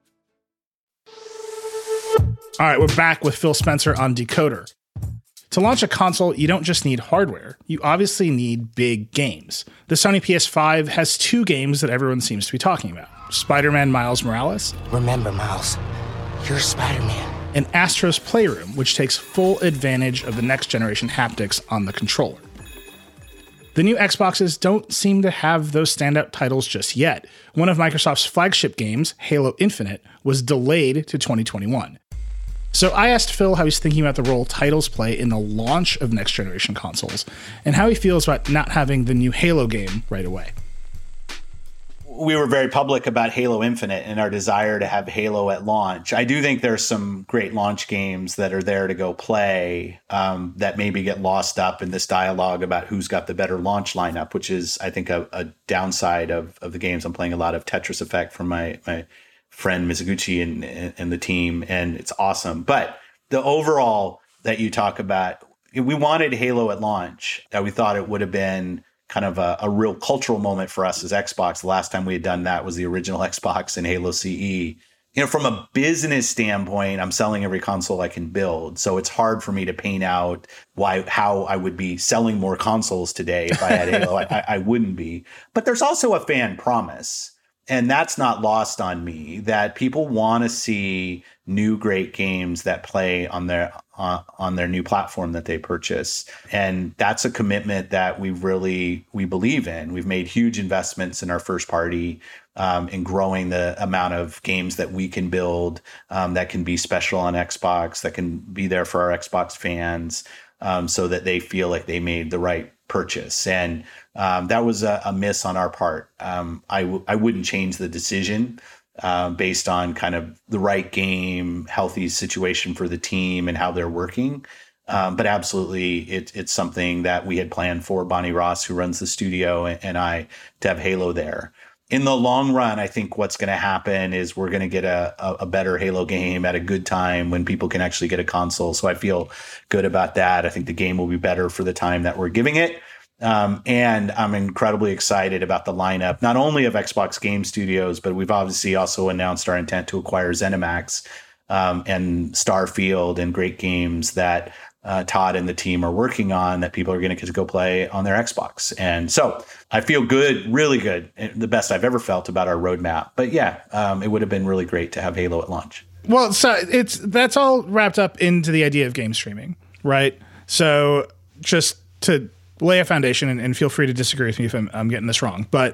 All right, we're back with Phil Spencer on Decoder. To launch a console, you don't just need hardware. You obviously need big games. The Sony P S five has two games that everyone seems to be talking about: Spider-Man Miles Morales. Remember, Miles, you're Spider-Man. And Astro's Playroom, which takes full advantage of the next-generation haptics on the controller. The new Xboxes don't seem to have those standout titles just yet. One of Microsoft's flagship games, Halo Infinite, was delayed to twenty twenty-one. So I asked Phil how he's thinking about the role titles play in the launch of next-generation consoles, and how he feels about not having the new Halo game right away. We were very public about Halo Infinite and our desire to have Halo at launch. I do think there's some great launch games that are there to go play um, that maybe get lost up in this dialogue about who's got the better launch lineup, which is, I think, a, a downside of, of the games. I'm playing a lot of Tetris Effect from my my friend Mizuguchi and, and the team, and it's awesome. But the overall that you talk about, we wanted Halo at launch. Uh, we thought it would have been kind of a, a real cultural moment for us as Xbox. The last time we had done that was the original Xbox and Halo C E you know, from a business standpoint, I'm selling every console I can build. So it's hard for me to paint out why, how I would be selling more consoles today if I had Halo. I, I wouldn't be. But there's also a fan promise. And that's not lost on me, that people want to see new great games that play on their uh, on their new platform that they purchase. And that's a commitment that we really, we believe in. We've made huge investments in our first party, um, in growing the amount of games that we can build, um, that can be special on Xbox, that can be there for our Xbox fans, um, so that they feel like they made the right purchase. And um, that was a, a miss on our part. Um, I, w- I wouldn't change the decision uh, based on kind of the right game, healthy situation for the team and how they're working. Um, but absolutely, it, it's something that we had planned for Bonnie Ross, who runs the studio, and, and I, to have Halo there. In the long run, I think what's going to happen is we're going to get a, a, a better Halo game at a good time when people can actually get a console. So I feel good about that. I think the game will be better for the time that we're giving it. Um, and I'm incredibly excited about the lineup, not only of Xbox Game Studios, but we've obviously also announced our intent to acquire ZeniMax um, and Starfield and great games that uh, Todd and the team are working on that people are going to get to go play on their Xbox. And so I feel good, really good, the best I've ever felt about our roadmap. But yeah, um, it would have been really great to have Halo at launch. Well, so it's that's all wrapped up into the idea of game streaming, right? So just to lay a foundation, and, and feel free to disagree with me if I'm, I'm getting this wrong, but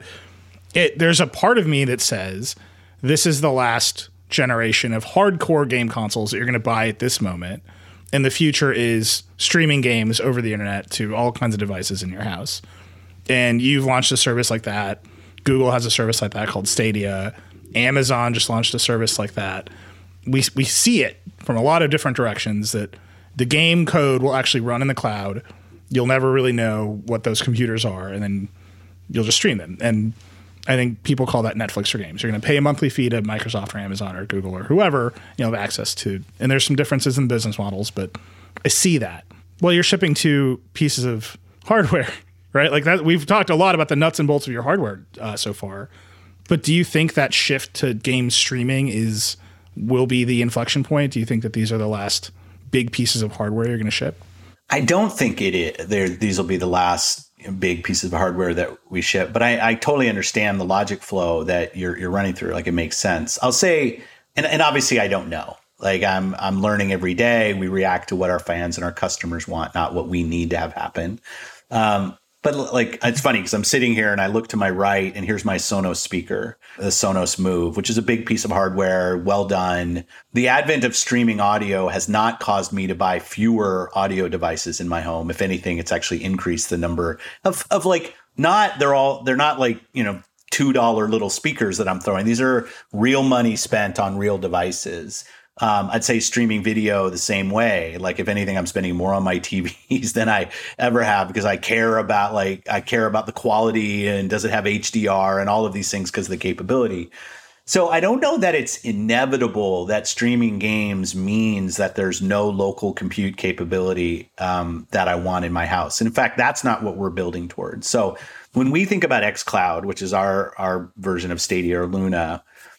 it there's a part of me that says this is the last generation of hardcore game consoles that you're going to buy at this moment, and the future is streaming games over the internet to all kinds of devices in your house. And you've launched a service like that. Google has a service like that called Stadia. Amazon just launched a service like that. We we see it from a lot of different directions that the game code will actually run in the cloud. You'll never really know what those computers are, and then you'll just stream them. And I think people call that Netflix for games. You're going to pay a monthly fee to Microsoft or Amazon or Google or whoever you know have access to. And there's some differences in business models, but I see that. Well, you're shipping two pieces of hardware, right? Like that. We've talked a lot about the nuts and bolts of your hardware uh, so far, but do you think that shift to game streaming is will be the inflection point? Do you think that these are the last big pieces of hardware you're going to ship? I don't think it is. There, these will be the last big pieces of hardware that we ship, but I, I totally understand the logic flow that you're you're running through. Like, it makes sense. I'll say, and, and obviously I don't know. Like, I'm I'm learning every day. We react to what our fans and our customers want, not what we need to have happen. Um, but like, it's funny because I'm sitting here and I look to my right, and here's my Sonos speaker, the Sonos Move, which is a big piece of hardware, well done. The advent of streaming audio has not caused me to buy fewer audio devices in my home. If anything, it's actually increased the number of, of like, not, they're all, they're not like, you know, two dollar little speakers that I'm throwing. These are real money spent on real devices. Um, I'd say streaming video the same way. Like, if anything, I'm spending more on my T Vs than I ever have because I care about like I care about the quality and does it have H D R and all of these things because of the capability. So I don't know that it's inevitable that streaming games means that there's no local compute capability um, that I want in my house. And in fact, that's not what we're building towards. So when we think about xCloud, which is our our version of Stadia or Luna,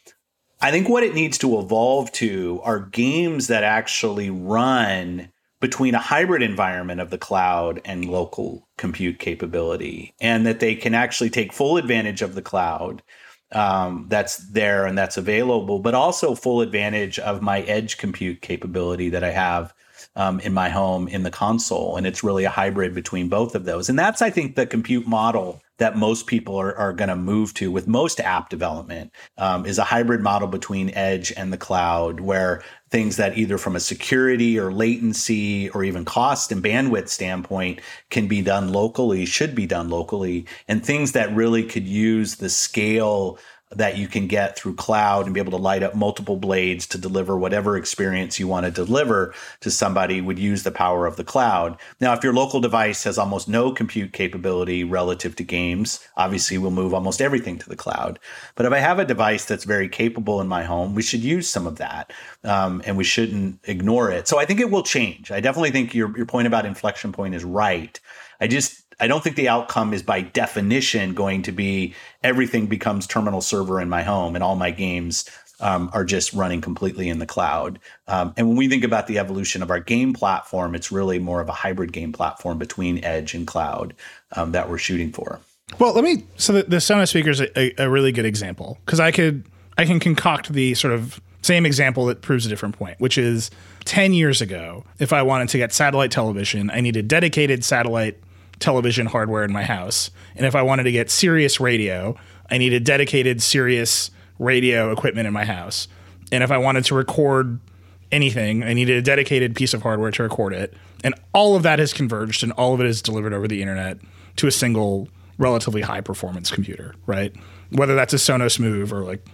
I think what it needs to evolve to are games that actually run between a hybrid environment of the cloud and local compute capability, and that they can actually take full advantage of the cloud um, that's there and that's available, but also full advantage of my edge compute capability that I have um, in my home in the console. And it's really a hybrid between both of those. And that's, I think, the compute model that most people are, are going to move to with most app development um, is a hybrid model between edge and the cloud, where things that either from a security or latency or even cost and bandwidth standpoint can be done locally, should be done locally, and things that really could use the scale that you can get through cloud and be able to light up multiple blades to deliver whatever experience you want to deliver to somebody would use the power of the cloud. Now, if your local device has almost no compute capability relative to games, obviously we'll move almost everything to the cloud. But if I have a device that's very capable in my home, we should use some of that, um, and we shouldn't ignore it. So I think it will change. I definitely think your your point about inflection point is right. I just I don't think the outcome is by definition going to be everything becomes terminal server in my home and all my games um, are just running completely in the cloud. Um, and when we think about the evolution of our game platform, it's really more of a hybrid game platform between edge and cloud um, that we're shooting for. Well, let me, so the, the Sonos speaker is a, a really good example, because I could, I can concoct the sort of same example that proves a different point, which is ten years ago, if I wanted to get satellite television, I needed dedicated satellite television hardware in my house. And if I wanted to get Sirius radio, I needed dedicated Sirius radio equipment in my house. And if I wanted to record anything, I needed a dedicated piece of hardware to record it. And all of that has converged, and all of it is delivered over the internet to a single relatively high performance computer, right? Whether that's a Sonos Move or like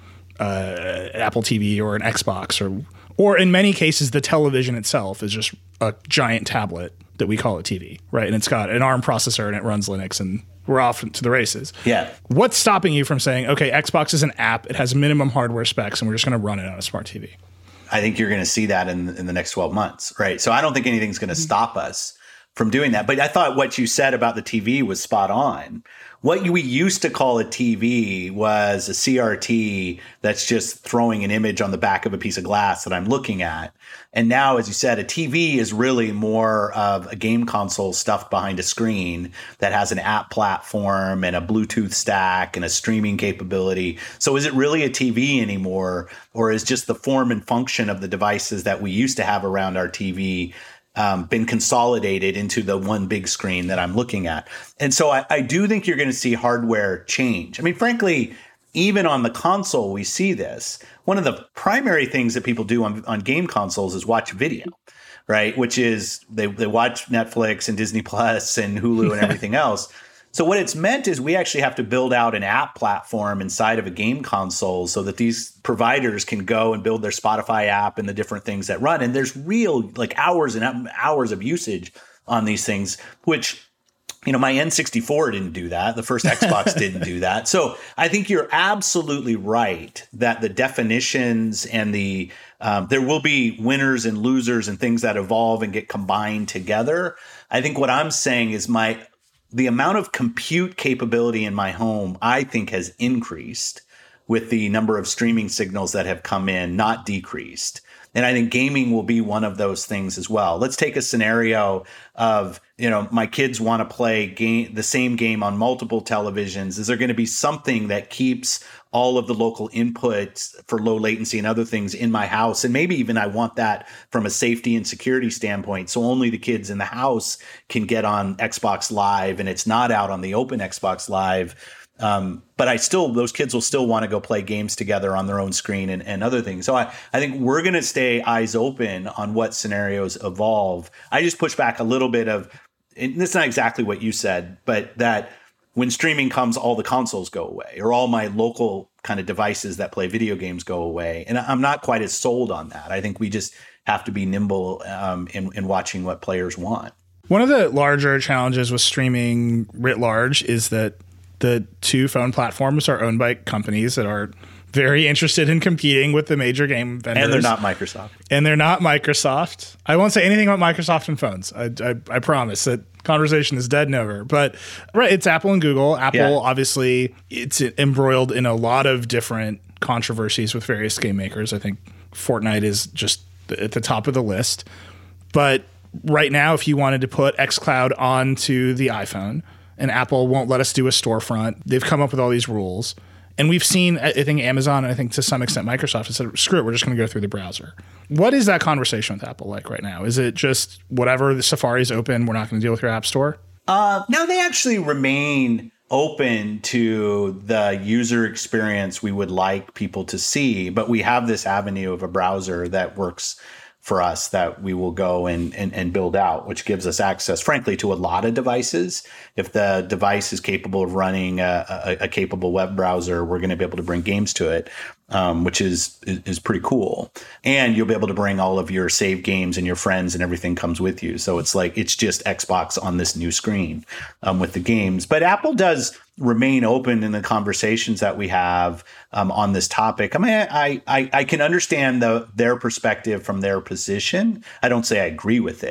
uh, Apple T V or an Xbox, or or in many cases, the television itself is just a giant tablet that we call a T V, right? And it's got an ARM processor and it runs Linux, and we're off to the races. Yeah. What's stopping you from saying, okay, Xbox is an app, it has minimum hardware specs, and we're just going to run it on a smart T V? I think you're going to see that in, in the next twelve months, right? So I don't think anything's going to stop us from doing that. But I thought what you said about the T V was spot on. What we used to call a T V was a C R T that's just throwing an image on the back of a piece of glass that I'm looking at. And now, as you said, a T V is really more of a game console stuffed behind a screen that has an app platform and a Bluetooth stack and a streaming capability. So is it really a T V anymore, or is just the form and function of the devices that we used to have around our T V Um, been consolidated into the one big screen that I'm looking at? And so I, I do think you're going to see hardware change. I mean, frankly, even on the console, we see this. One of the primary things that people do on, on game consoles is watch video, right? Which is they, they watch Netflix and Disney Plus and Hulu and everything else. So what it's meant is we actually have to build out an app platform inside of a game console so that these providers can go and build their Spotify app and the different things that run. And there's real like hours and hours of usage on these things, which, you know, my N sixty-four didn't do that. The first Xbox didn't do that. So I think you're absolutely right that the definitions and the um, there will be winners and losers and things that evolve and get combined together. I think what I'm saying is my the amount of compute capability in my home, I think, has increased with the number of streaming signals that have come in, not decreased. And I think gaming will be one of those things as well. Let's take a scenario of, you know, my kids want to play game, the same game on multiple televisions. Is there going to be something that keeps all of the local inputs for low latency and other things in my house? And maybe even I want that from a safety and security standpoint. So only the kids in the house can get on Xbox Live and it's not out on the open Xbox Live. Um, but I still, those kids will still want to go play games together on their own screen and, and other things. So I, I think we're going to stay eyes open on what scenarios evolve. I just push back a little bit of, and this is not exactly what you said, but that when streaming comes, all the consoles go away, or all my local kind of devices that play video games go away. And I'm not quite as sold on that. I think we just have to be nimble um, in, in watching what players want. One of the larger challenges with streaming writ large is that the two phone platforms are owned by companies that are very interested in competing with the major game vendors. And they're not Microsoft. And they're not Microsoft. I won't say anything about Microsoft and phones. I, I, I promise that conversation is dead and over. But right, it's Apple and Google. Apple, yeah. Obviously, it's embroiled in a lot of different controversies with various game makers. I think Fortnite is just at the top of the list. But right now, if you wanted to put xCloud onto the iPhone, and Apple won't let us do a storefront, they've come up with all these rules. And we've seen, I think, Amazon, and I think to some extent Microsoft has said, screw it, we're just going to go through the browser. What is that conversation with Apple like right now? Is it just whatever, the Safari's open, we're not going to deal with your app store? Uh, no, they actually remain open to the user experience we would like people to see. But we have this avenue of a browser that works for us that we will go and, and, and build out, which gives us access, frankly, to a lot of devices. If the device is capable of running a, a, a capable web browser, we're going to be able to bring games to it, um, which is, is is pretty cool. And you'll be able to bring all of your save games and your friends and everything comes with you. So it's like it's just Xbox on this new screen um, with the games. But Apple does remain open in the conversations that we have um, on this topic. I mean, I, I, I can understand the, their perspective from their position. I don't say I agree with it,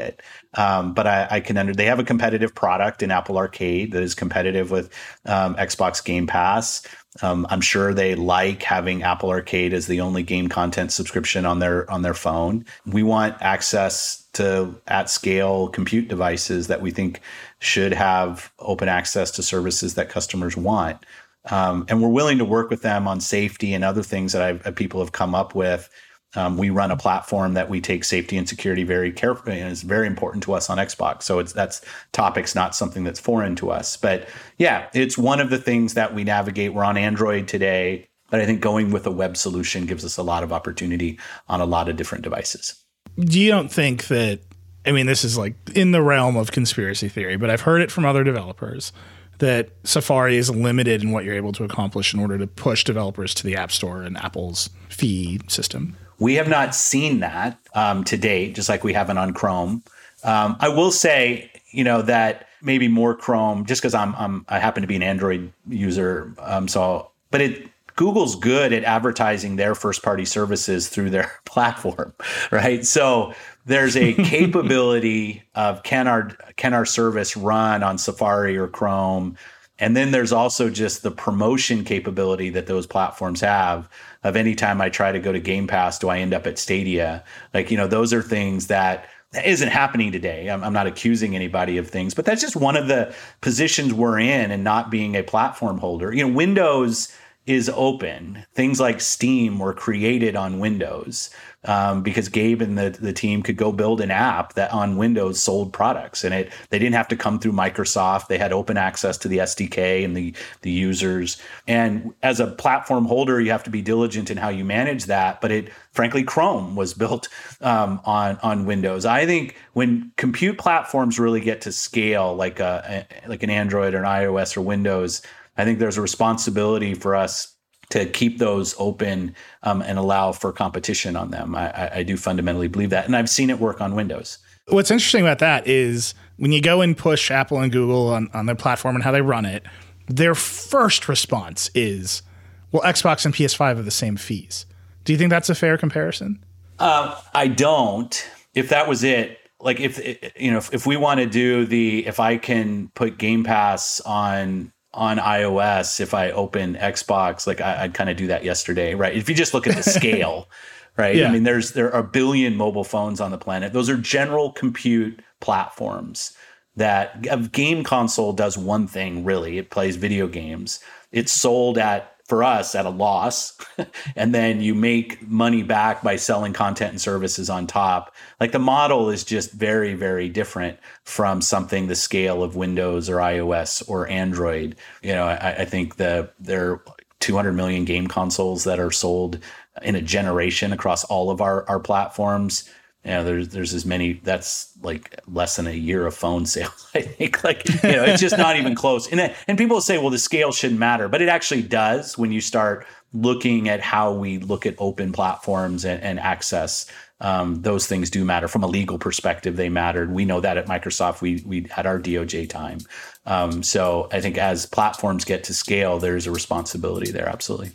Um, but I, I can under they have a competitive product in Apple Arcade that is competitive with um, Xbox Game Pass. Um, I'm sure they like having Apple Arcade as the only game content subscription on their on their phone. We want access to at scale compute devices that we think should have open access to services that customers want. Um, and we're willing to work with them on safety and other things that I've, people have come up with. Um, we run a platform that we take safety and security very carefully, and it's very important to us on Xbox. So it's that's topics, not something that's foreign to us. But yeah, it's one of the things that we navigate. We're on Android today, but I think going with a web solution gives us a lot of opportunity on a lot of different devices. You don't think that, I mean, this is like in the realm of conspiracy theory, but I've heard it from other developers that Safari is limited in what you're able to accomplish in order to push developers to the App Store and Apple's fee system. We have not seen that um, to date, just like we haven't on Chrome. Um, I will say, you know, that maybe more Chrome, just because I'm, I'm I happen to be an Android user. Um, so, but it Google's good at advertising their first-party services through their platform, right? So there's a capability of can our can our service run on Safari or Chrome, and then there's also just the promotion capability that those platforms have. Of any time I try to go to Game Pass, do I end up at Stadia? Like, you know, those are things that isn't happening today. I'm, I'm not accusing anybody of things, but that's just one of the positions we're in and not being a platform holder. You know, Windows is open. Things like Steam were created on Windows um, because Gabe and the, the team could go build an app that on Windows sold products, and it they didn't have to come through Microsoft. They had open access to the S D K and the the users. And as a platform holder, you have to be diligent in how you manage that. But it, frankly, Chrome was built um, on on Windows. I think when compute platforms really get to scale, like a, like an Android or an iOS or Windows, I think there's a responsibility for us to keep those open um, and allow for competition on them. I, I do fundamentally believe that. And I've seen it work on Windows. What's interesting about that is when you go and push Apple and Google on, on their platform and how they run it, their first response is, well, Xbox and P S five have the same fees. Do you think that's a fair comparison? Uh, I don't. If that was it, like if, you know, if, if we want to do the, if I can put Game Pass on on iOS, if I open Xbox, like I, I'd kind of do that yesterday, right? If you just look at the scale, right? Yeah. I mean, there's there are a billion mobile phones on the planet. Those are general compute platforms that a game console does one thing, really. It plays video games. It's sold at, for us, at a loss. And then you make money back by selling content and services on top. Like the model is just very, very different from something the scale of Windows or iOS or Android. You know, I, I think the there are two hundred million game consoles that are sold in a generation across all of our, our platforms. You know, there's there's as many, that's like less than a year of phone sales, I think. Like, you know, it's just not even close. And and people say, well, the scale shouldn't matter, but it actually does when you start looking at how we look at open platforms and, and access. Um, those things do matter. From a legal perspective, they mattered. We know that at Microsoft, we we had our D O J time. Um, so I think as platforms get to scale, there's a responsibility there. Absolutely.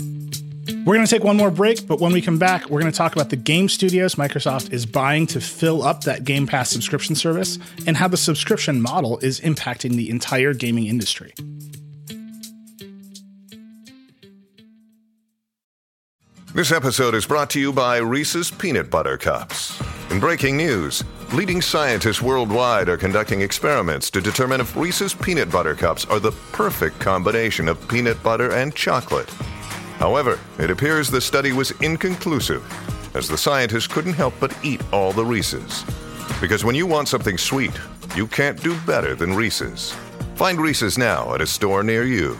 We're going to take one more break, but when we come back, we're going to talk about the game studios Microsoft is buying to fill up that Game Pass subscription service and how the subscription model is impacting the entire gaming industry. This episode is brought to you by Reese's Peanut Butter Cups. In breaking news, leading scientists worldwide are conducting experiments to determine if Reese's Peanut Butter Cups are the perfect combination of peanut butter and chocolate. However, it appears the study was inconclusive, as the scientists couldn't help but eat all the Reese's. Because when you want something sweet, you can't do better than Reese's. Find Reese's now at a store near you.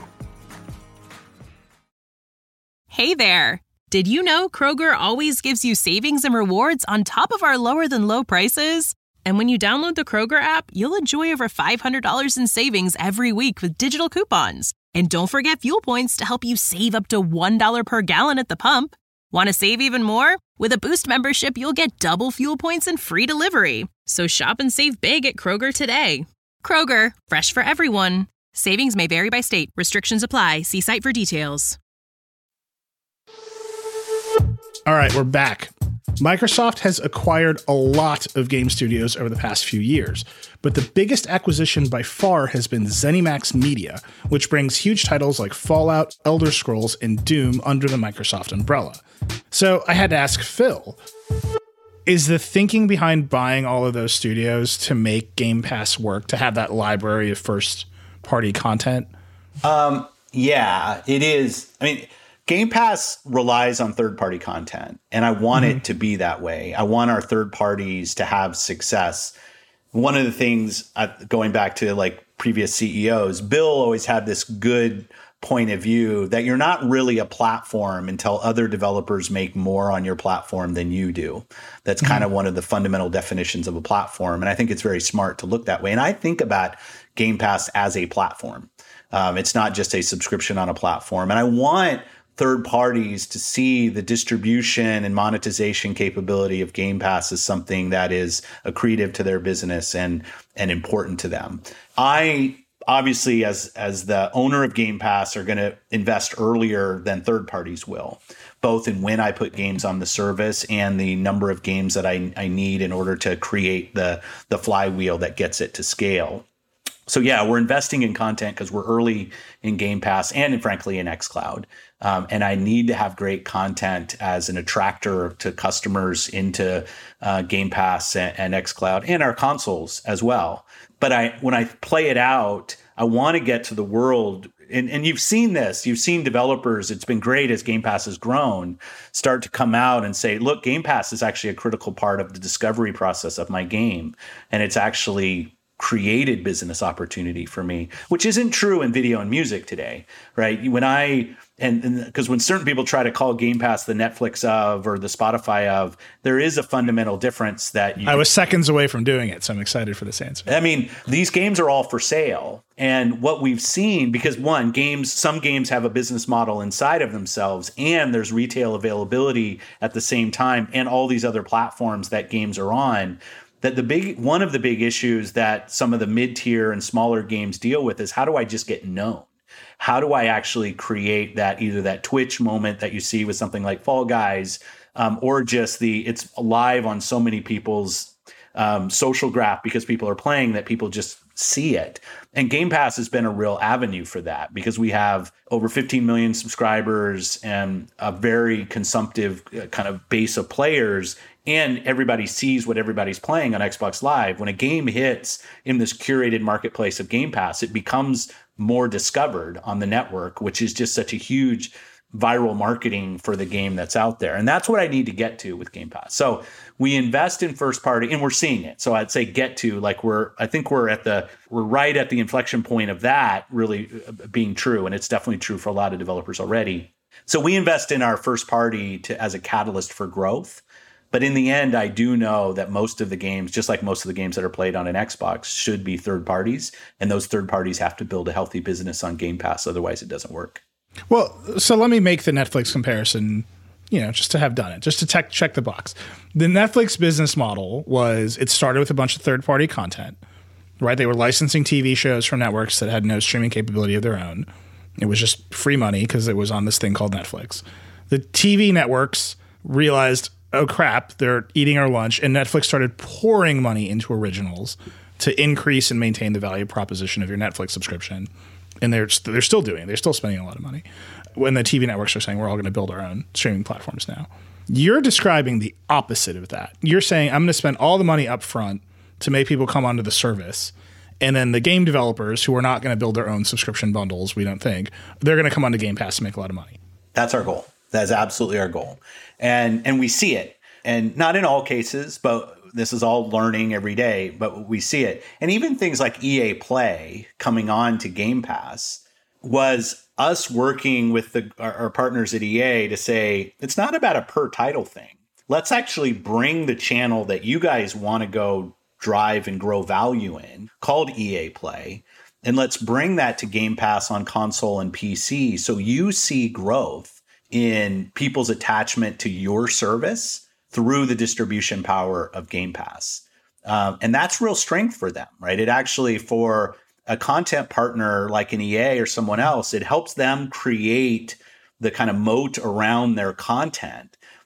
Hey there! Did you know Kroger always gives you savings and rewards on top of our lower-than-low prices? And when you download the Kroger app, you'll enjoy over five hundred dollars in savings every week with digital coupons. And don't forget fuel points to help you save up to one dollar per gallon at the pump. Want to save even more? With a Boost membership, you'll get double fuel points and free delivery. So shop and save big at Kroger today. Kroger, fresh for everyone. Savings may vary by state. Restrictions apply. See site for details. All right, we're back. Microsoft has acquired a lot of game studios over the past few years, but the biggest acquisition by far has been ZeniMax Media, which brings huge titles like Fallout, Elder Scrolls, and Doom under the Microsoft umbrella. So I had to ask Phil, is the thinking behind buying all of those studios to make Game Pass work, to have that library of first-party content? Um, yeah, it is. I mean, Game Pass relies on third-party content, and I want mm-hmm. it to be that way. I want our third parties to have success. One of the things, uh, going back to like previous C E Os, Bill always had this good point of view that you're not really a platform until other developers make more on your platform than you do. That's mm-hmm. kind of one of the fundamental definitions of a platform. And I think it's very smart to look that way. And I think about Game Pass as a platform. Um, it's not just a subscription on a platform. And I want third parties to see the distribution and monetization capability of Game Pass as something that is accretive to their business and and important to them. I obviously, as as the owner of Game Pass, are going to invest earlier than third parties will, both in when I put games on the service and the number of games that I, I need in order to create the the flywheel that gets it to scale. So yeah, we're investing in content because we're early in Game Pass and, in, frankly, in xCloud. Um, and I need to have great content as an attractor to customers into uh, Game Pass and, and xCloud and our consoles as well. But I, when I play it out, I want to get to the world. And, and you've seen this. You've seen developers. It's been great as Game Pass has grown, start to come out and say, look, Game Pass is actually a critical part of the discovery process of my game. And it's actually created business opportunity for me, which isn't true in video and music today, right? When I, and because when certain people try to call Game Pass the Netflix of or the Spotify of, there is a fundamental difference that you, I was seconds away from doing it, so I'm excited for this answer. I mean, these games are all for sale. And what we've seen, because one, games, some games have a business model inside of themselves, and there's retail availability at the same time, and all these other platforms that games are on. That the big one of the big issues that some of the mid-tier and smaller games deal with is, how do I just get known? How do I actually create that, either that Twitch moment that you see with something like Fall Guys, um, or just the it's live on so many people's um, social graph because people are playing that people just see it. And Game Pass has been a real avenue for that because we have over fifteen million subscribers and a very consumptive kind of base of players. And everybody sees what everybody's playing on Xbox Live. When a game hits in this curated marketplace of Game Pass, it becomes more discovered on the network, which is just such a huge viral marketing for the game that's out there. And that's what I need to get to with Game Pass. So we invest in first party and we're seeing it. So I'd say get to like we're, I think we're at the, we're right at the inflection point of that really being true. And it's definitely true for a lot of developers already. So we invest in our first party to as a catalyst for growth. But in the end, I do know that most of the games, just like most of the games that are played on an Xbox, should be third parties. And those third parties have to build a healthy business on Game Pass. Otherwise, it doesn't work. Well, so let me make the Netflix comparison, you know, just to have done it, just to tech, check the box. The Netflix business model was it started with a bunch of third-party content, right? They were licensing T V shows from networks that had no streaming capability of their own. It was just free money because it was on this thing called Netflix. The T V networks realized, oh crap, they're eating our lunch. And Netflix started pouring money into originals to increase and maintain the value proposition of your Netflix subscription. And they're they're still doing it. They're still spending a lot of money. When the T V networks are saying we're all going to build our own streaming platforms now. You're describing the opposite of that. You're saying I'm going to spend all the money up front to make people come onto the service. And then the game developers who are not going to build their own subscription bundles, we don't think, they're going to come onto Game Pass to make a lot of money. That's our goal. That's absolutely our goal. And and we see it. And not in all cases, but this is all learning every day, but we see it. And even things like E A Play coming on to Game Pass was us working with the, our, our partners at E A to say, it's not about a per title thing. Let's actually bring the channel that you guys want to go drive and grow value in, called E A Play, and let's bring that to Game Pass on console and P C so you see growth in people's attachment to your service through the distribution power of Game Pass. Um, and that's real strength for them, right? It actually, for a content partner like an E A or someone else, it helps them create the kind of moat around their content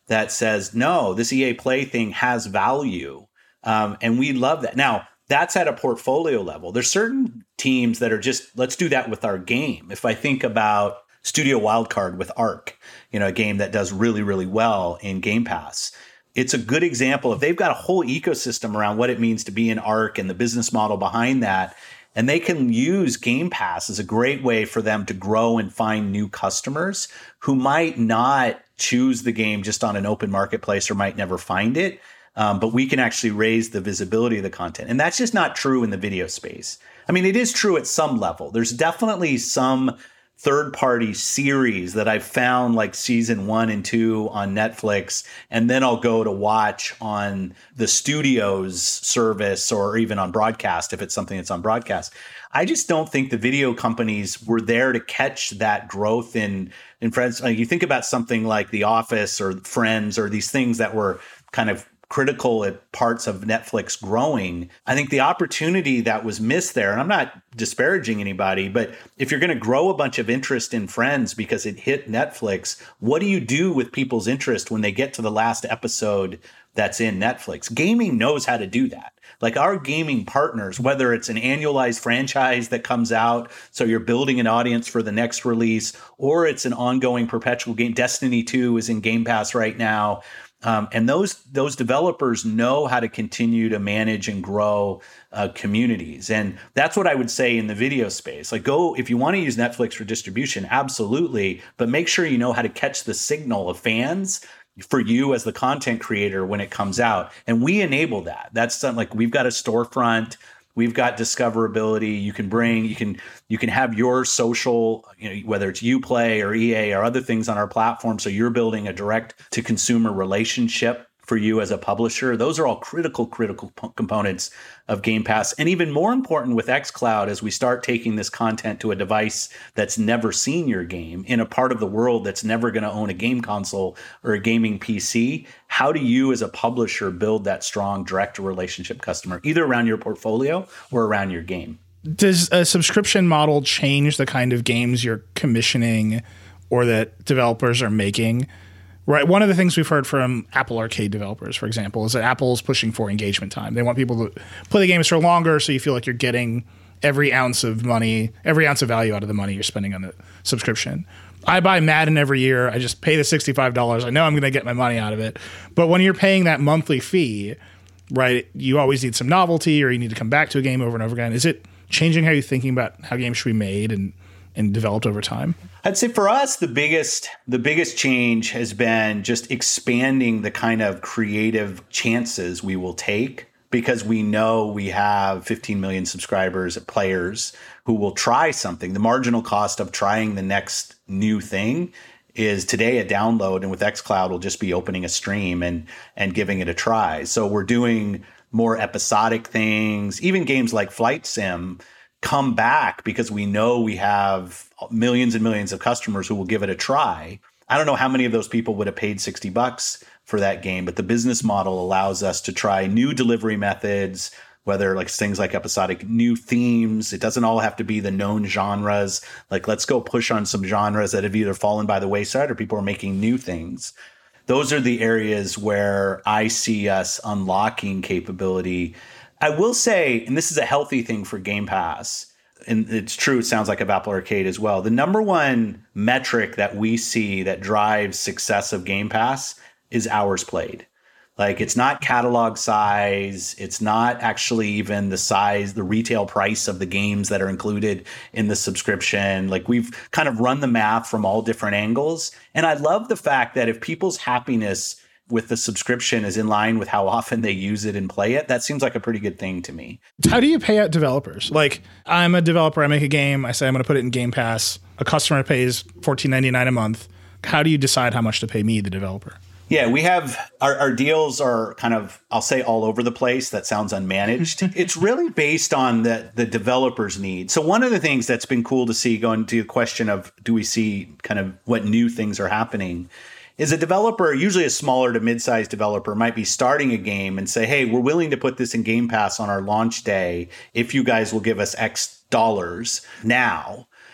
that says, no, this E A Play thing has value. Um, and we love that. Now, that's at a portfolio level. There's certain teams that are just, let's do that with our game. If I think about Studio Wildcard with Ark, you know, a game that does really, really well in Game Pass, it's a good example. If they've got a whole ecosystem around what it means to be in Ark and the business model behind that, and they can use Game Pass as a great way for them to grow and find new customers who might not choose the game just on an open marketplace or might never find it. Um, but we can actually raise the visibility of the content. And that's just not true in the video space. I mean, it is true at some level. There's definitely some third-party series that I've found, like season one and two on Netflix, and then I'll go to watch on the studio's service or even on broadcast if it's something that's on broadcast. I just don't think the video companies were there to catch that growth in, in Friends. Like you think about something like The Office or Friends or these things that were kind of critical at parts of Netflix growing. I think the opportunity that was missed there, and I'm not disparaging anybody, but if you're going to grow a bunch of interest in Friends because it hit Netflix, what do you do with people's interest when they get to the last episode that's in Netflix? Gaming knows how to do that. Like our gaming partners, whether it's an annualized franchise that comes out, so you're building an audience for the next release, or it's an ongoing perpetual game. Destiny two is in Game Pass right now. Um, and those those developers know how to continue to manage and grow uh, communities. And that's what I would say in the video space. Like go, if you want to use Netflix for distribution, absolutely. But make sure you know how to catch the signal of fans for you as the content creator when it comes out. And we enable that. That's something like we've got a storefront. We've got discoverability. You can bring, you can, you can have your social, you know, whether it's Uplay or E A or other things on our platform. So you're building a direct to consumer relationship for you as a publisher. Those are all critical, critical p- components of Game Pass. And even more important with xCloud, as we start taking this content to a device that's never seen your game in a part of the world that's never going to own a game console or a gaming P C, how do you as a publisher build that strong direct relationship customer, either around your portfolio or around your game? Does a subscription model change the kind of games you're commissioning or that developers are making? Right. One of the things we've heard from Apple Arcade developers, for example, is that Apple is pushing for engagement time. They want people to play the games for longer so you feel like you're getting every ounce of money, every ounce of value out of the money you're spending on the subscription. I buy Madden every year. I just pay the sixty-five dollars. I know I'm going to get my money out of it. But when you're paying that monthly fee, right, you always need some novelty or you need to come back to a game over and over again. Is it changing how you're thinking about how games should be made and, and developed over time? I'd say for us, the biggest the biggest change has been just expanding the kind of creative chances we will take, because we know we have fifteen million subscribers, players who will try something. The marginal cost of trying the next new thing is today a download, and with xCloud, we'll just be opening a stream and and giving it a try. So we're doing more episodic things, even games like Flight Sim come back because we know we have millions and millions of customers who will give it a try. I don't know how many of those people would have paid sixty bucks for that game, but the business model allows us to try new delivery methods, whether like things like episodic, new themes. It doesn't all have to be the known genres. Like, let's go push on some genres that have either fallen by the wayside or people are making new things. Those are the areas where I see us unlocking capability. I will say, and this is a healthy thing for Game Pass, and it's true, it sounds like of Apple Arcade as well. The number one metric that we see that drives success of Game Pass is hours played. Like, it's not catalog size. It's not actually even the size, the retail price of the games that are included in the subscription. Like, we've kind of run the math from all different angles. And I love the fact that if people's happiness with the subscription is in line with how often they use it and play it, that seems like a pretty good thing to me. How do you pay out developers? Like, I'm a developer, I make a game, I say I'm going to put it in Game Pass. A customer pays fourteen ninety-nine a month. How do you decide how much to pay me, the developer? Yeah, we have our, our deals are kind of, I'll say, all over the place. That sounds unmanaged. It's really based on the, the developer's need. So one of the things that's been cool to see, going to the question of do we see kind of what new things are happening, is a developer, usually a smaller to mid-sized developer, might be starting a game and say, hey, we're willing to put this in Game Pass on our launch day if you guys will give us X dollars now.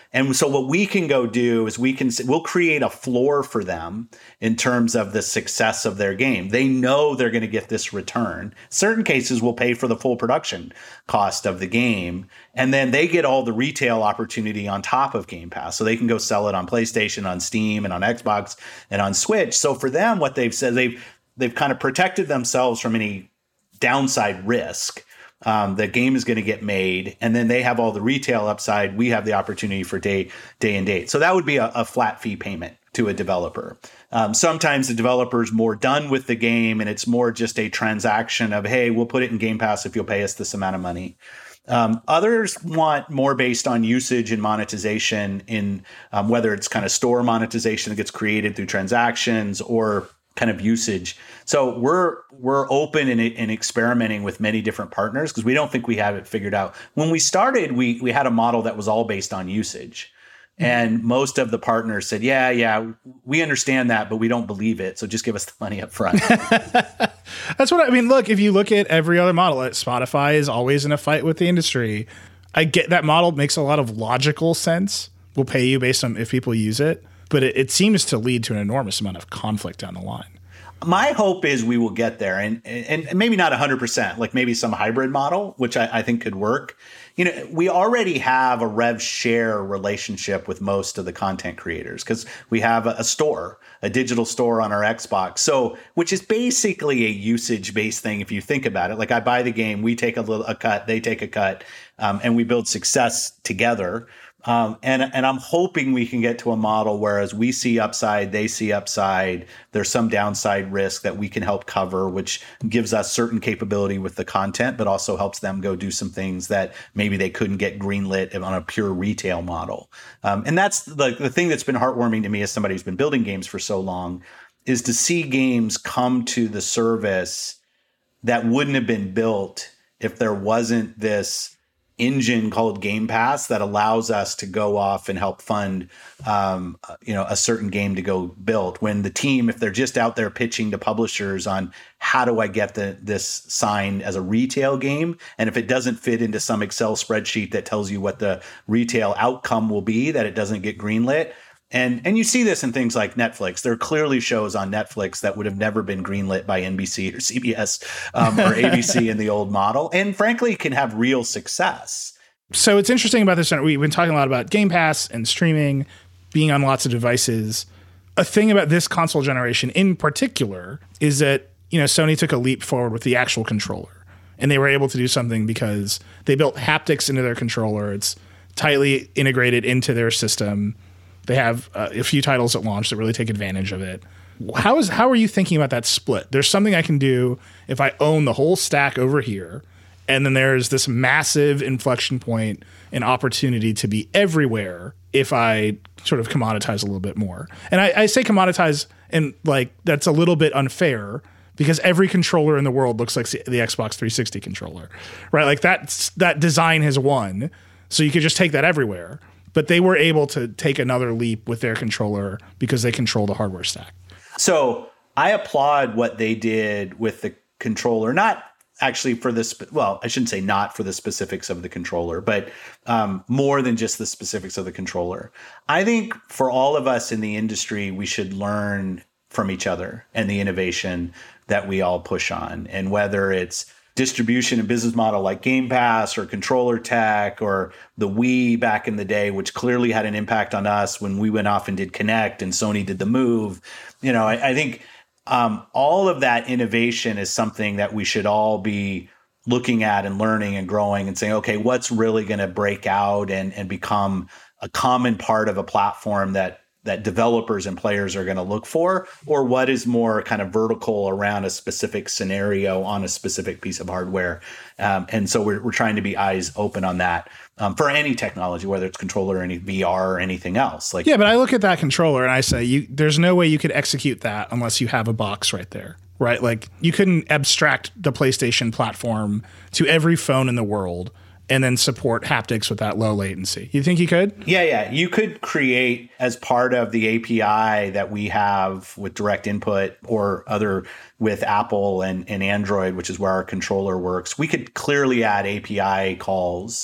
And so what we can go do is we can, we'll create a floor for them in terms of the success of their game. They know they're going to get this return. Certain cases will pay for the full production cost of the game. And then they get all the retail opportunity on top of Game Pass. So they can go sell it on PlayStation, on Steam, and on Xbox, and on Switch. So for them, what they've said, they've, they've kind of protected themselves from any downside risk. Um, the game is going to get made, and then they have all the retail upside. We have the opportunity for day, day and date. So that would be a, a flat fee payment to a developer. Um, sometimes the developer's more done with the game, and it's more just a transaction of, hey, we'll put it in Game Pass if you'll pay us this amount of money. Um, others want more based on usage and monetization in um, whether it's kind of store monetization that gets created through transactions or kind of usage. So we're we're open and, and experimenting with many different partners because we don't think we have it figured out. When we started, we we had a model that was all based on usage. And most of the partners said, yeah, yeah, we understand that, but we don't believe it. So just give us the money up front. That's what I mean. Look, if you look at every other model, Spotify is always in a fight with the industry. I get that model makes a lot of logical sense. We'll pay you based on if people use it. But it, it seems to lead to an enormous amount of conflict down the line. My hope is we will get there, and and maybe not one hundred percent, like maybe some hybrid model, which I, I think could work. You know, we already have a rev share relationship with most of the content creators because we have a, a store, a digital store on our Xbox. So, which is basically a usage-based thing if you think about it. Like I buy the game, we take a little a cut, they take a cut, um, and we build success together. Um, and, and I'm hoping we can get to a model where as we see upside, they see upside. There's some downside risk that we can help cover, which gives us certain capability with the content, but also helps them go do some things that maybe they couldn't get greenlit on a pure retail model. Um, and that's the, the thing that's been heartwarming to me as somebody who's been building games for so long is to see games come to the service that wouldn't have been built if there wasn't this engine called Game Pass that allows us to go off and help fund, um, you know, a certain game to go build. When the team, if they're just out there pitching to publishers on how do I get the, this signed as a retail game, and if it doesn't fit into some Excel spreadsheet that tells you what the retail outcome will be, that it doesn't get greenlit. And and you see this in things like Netflix. There are clearly shows on Netflix that would have never been greenlit by N B C or C B S um, or A B C in the old model, and frankly can have real success. So it's interesting about this. We've been talking a lot about Game Pass and streaming, being on lots of devices. A thing about this console generation in particular is that, you know, Sony took a leap forward with the actual controller, and they were able to do something because they built haptics into their controller. It's tightly integrated into their system. They have uh, a few titles at launch that really take advantage of it. How is how are you thinking about that split? There's something I can do if I own the whole stack over here, and then there's this massive inflection point and opportunity to be everywhere if I sort of commoditize a little bit more. And I, I say commoditize, and like that's a little bit unfair because every controller in the world looks like the Xbox three sixty controller, right? Like that that design has won, so you could just take that everywhere. But they were able to take another leap with their controller because they control the hardware stack. So I applaud what they did with the controller, not actually for this, well, I shouldn't say not for the specifics of the controller, but um, more than just the specifics of the controller. I think for all of us in the industry, we should learn from each other and the innovation that we all push on. And whether it's distribution and business model like Game Pass or controller tech or the Wii back in the day, which clearly had an impact on us when we went off and did Kinect and Sony did the Move. You know, I, I think um, all of that innovation is something that we should all be looking at and learning and growing and saying, okay, what's really going to break out and, and become a common part of a platform that that developers and players are going to look for, or what is more kind of vertical around a specific scenario on a specific piece of hardware. Um, and so we're, we're trying to be eyes open on that um, for any technology, whether it's controller or any V R or anything else. Like, yeah, but I look at that controller and I say, you, there's no way you could execute that unless you have a box right there, right? Like you couldn't abstract the PlayStation platform to every phone in the world and then support haptics with that low latency. You think you could? Yeah, yeah. You could create as part of the A P I that we have with direct input or other with Apple and, and Android, which is where our controller works. We could clearly add A P I calls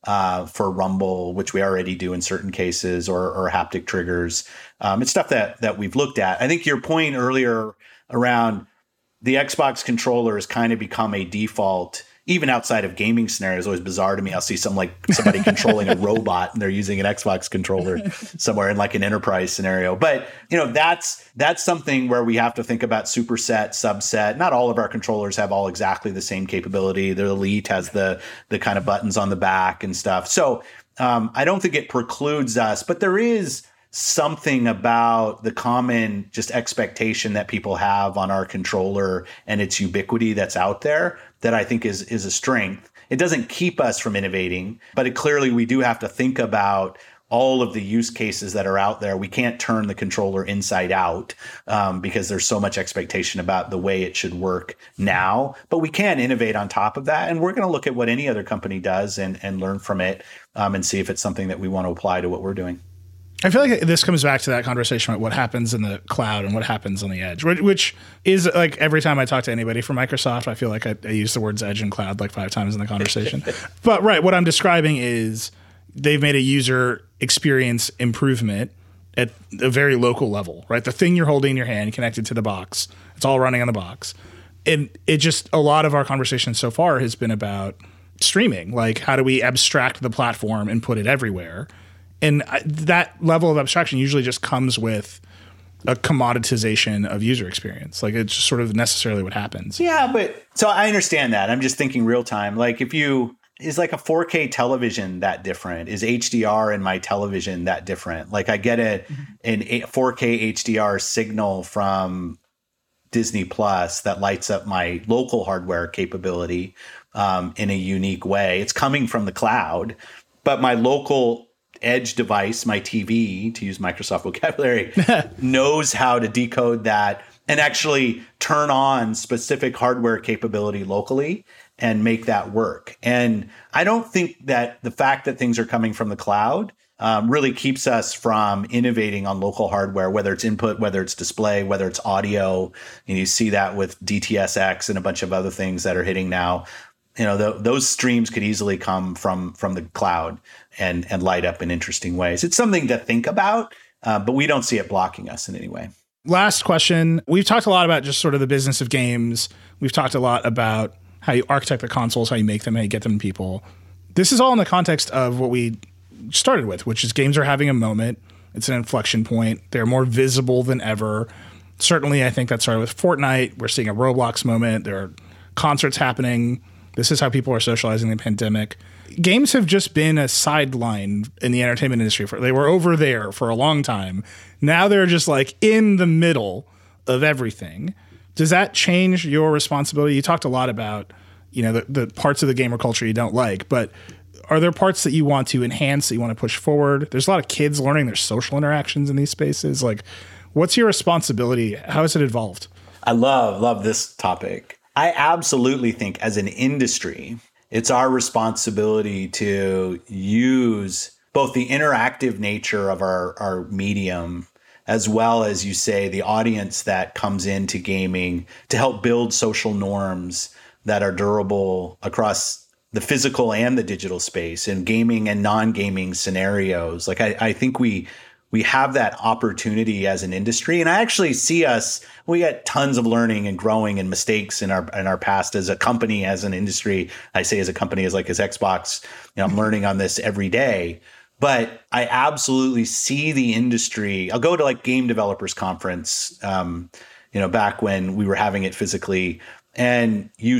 uh, for rumble, which we already do in certain cases, or, or haptic triggers. Um, it's stuff that that we've looked at. I think your point earlier around the Xbox controller has kind of become a default, even outside of gaming scenarios. Always bizarre to me. I'll see some like somebody controlling a robot and they're using an Xbox controller somewhere in like an enterprise scenario. But you know, that's that's something where we have to think about superset, subset. Not all of our controllers have all exactly the same capability. The Elite has the the kind of buttons on the back and stuff. So um, I don't think it precludes us, but there is something about the common just expectation that people have on our controller and its ubiquity that's out there that I think is is a strength. It doesn't keep us from innovating, but it clearly we do have to think about all of the use cases that are out there. We can't turn the controller inside out um, because there's so much expectation about the way it should work now, but we can innovate on top of that. And we're going to look at what any other company does and, and learn from it um, and see if it's something that we want to apply to what we're doing. I feel like this comes back to that conversation about what happens in the cloud and what happens on the edge, which is like every time I talk to anybody from Microsoft, I feel like I, I use the words edge and cloud like five times in the conversation. But right, what I'm describing is they've made a user experience improvement at a very local level, right? The thing you're holding in your hand connected to the box, it's all running on the box. And it just, a lot of our conversation so far has been about streaming. Like, how do we abstract the platform and put it everywhere? And that level of abstraction usually just comes with a commoditization of user experience. Like, it's just sort of necessarily what happens. Yeah, but so I understand that. I'm just thinking real time. Like, if you, is like a four K television that different? Is H D R in my television that different? Like, I get a, an four K H D R signal from Disney Plus that lights up my local hardware capability um, in a unique way. It's coming from the cloud, but my local edge device, my T V, to use Microsoft vocabulary, knows how to decode that and actually turn on specific hardware capability locally and make that work. And I don't think that the fact that things are coming from the cloud um, really keeps us from innovating on local hardware, whether it's input, whether it's display, whether it's audio. And you see that with D T S X and a bunch of other things that are hitting now. You know, the, those streams could easily come from from the cloud and and light up in interesting ways. It's something to think about, uh, but we don't see it blocking us in any way. Last question. We've talked a lot about just sort of the business of games. We've talked a lot about how you architect the consoles, how you make them, how you get them to people. This is all in the context of what we started with, which is games are having a moment. It's an inflection point. They're more visible than ever. Certainly, I think that started with Fortnite. We're seeing a Roblox moment. There are concerts happening. This is how people are socializing in the pandemic. Games have just been a sideline in the entertainment industry. For they were over there for a long time. Now they're just like in the middle of everything. Does that change your responsibility? You talked a lot about, you know, the, the parts of the gamer culture you don't like, but are there parts that you want to enhance, that you want to push forward? There's a lot of kids learning their social interactions in these spaces. Like, what's your responsibility? How has it evolved? I love, love this topic. I absolutely think as an industry, it's our responsibility to use both the interactive nature of our, our medium, as well as, you say, the audience that comes into gaming to help build social norms that are durable across the physical and the digital space in gaming and non-gaming scenarios. Like, I, I think we we have that opportunity as an industry. And I actually see us, we got tons of learning and growing and mistakes in our in our past as a company, as an industry. I say as a company, as like as Xbox, you know, I'm learning on this every day. But I absolutely see the industry. I'll go to like Game Developers Conference, um, you know, back when we were having it physically, and you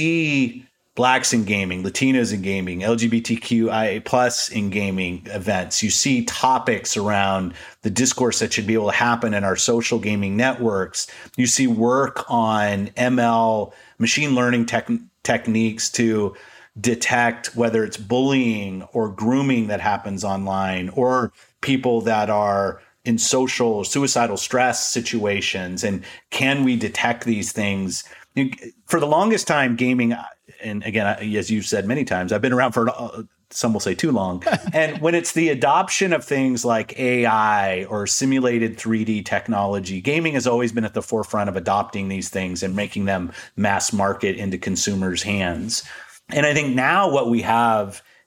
see Blacks in gaming, Latinos in gaming, L G B T Q I A plus in gaming events. You see topics around the discourse that should be able to happen in our social gaming networks. You see work on M L, machine learning tech, techniques to detect whether it's bullying or grooming that happens online, or people that are in social suicidal stress situations. And can we detect these things? For the longest time, gaming, and again, as you've said many times, I've been around for, uh, some will say too long. And when it's the adoption of things like A I or simulated three D technology, gaming has always been at the forefront of adopting these things and making them mass market into consumers' hands. And I think now what we have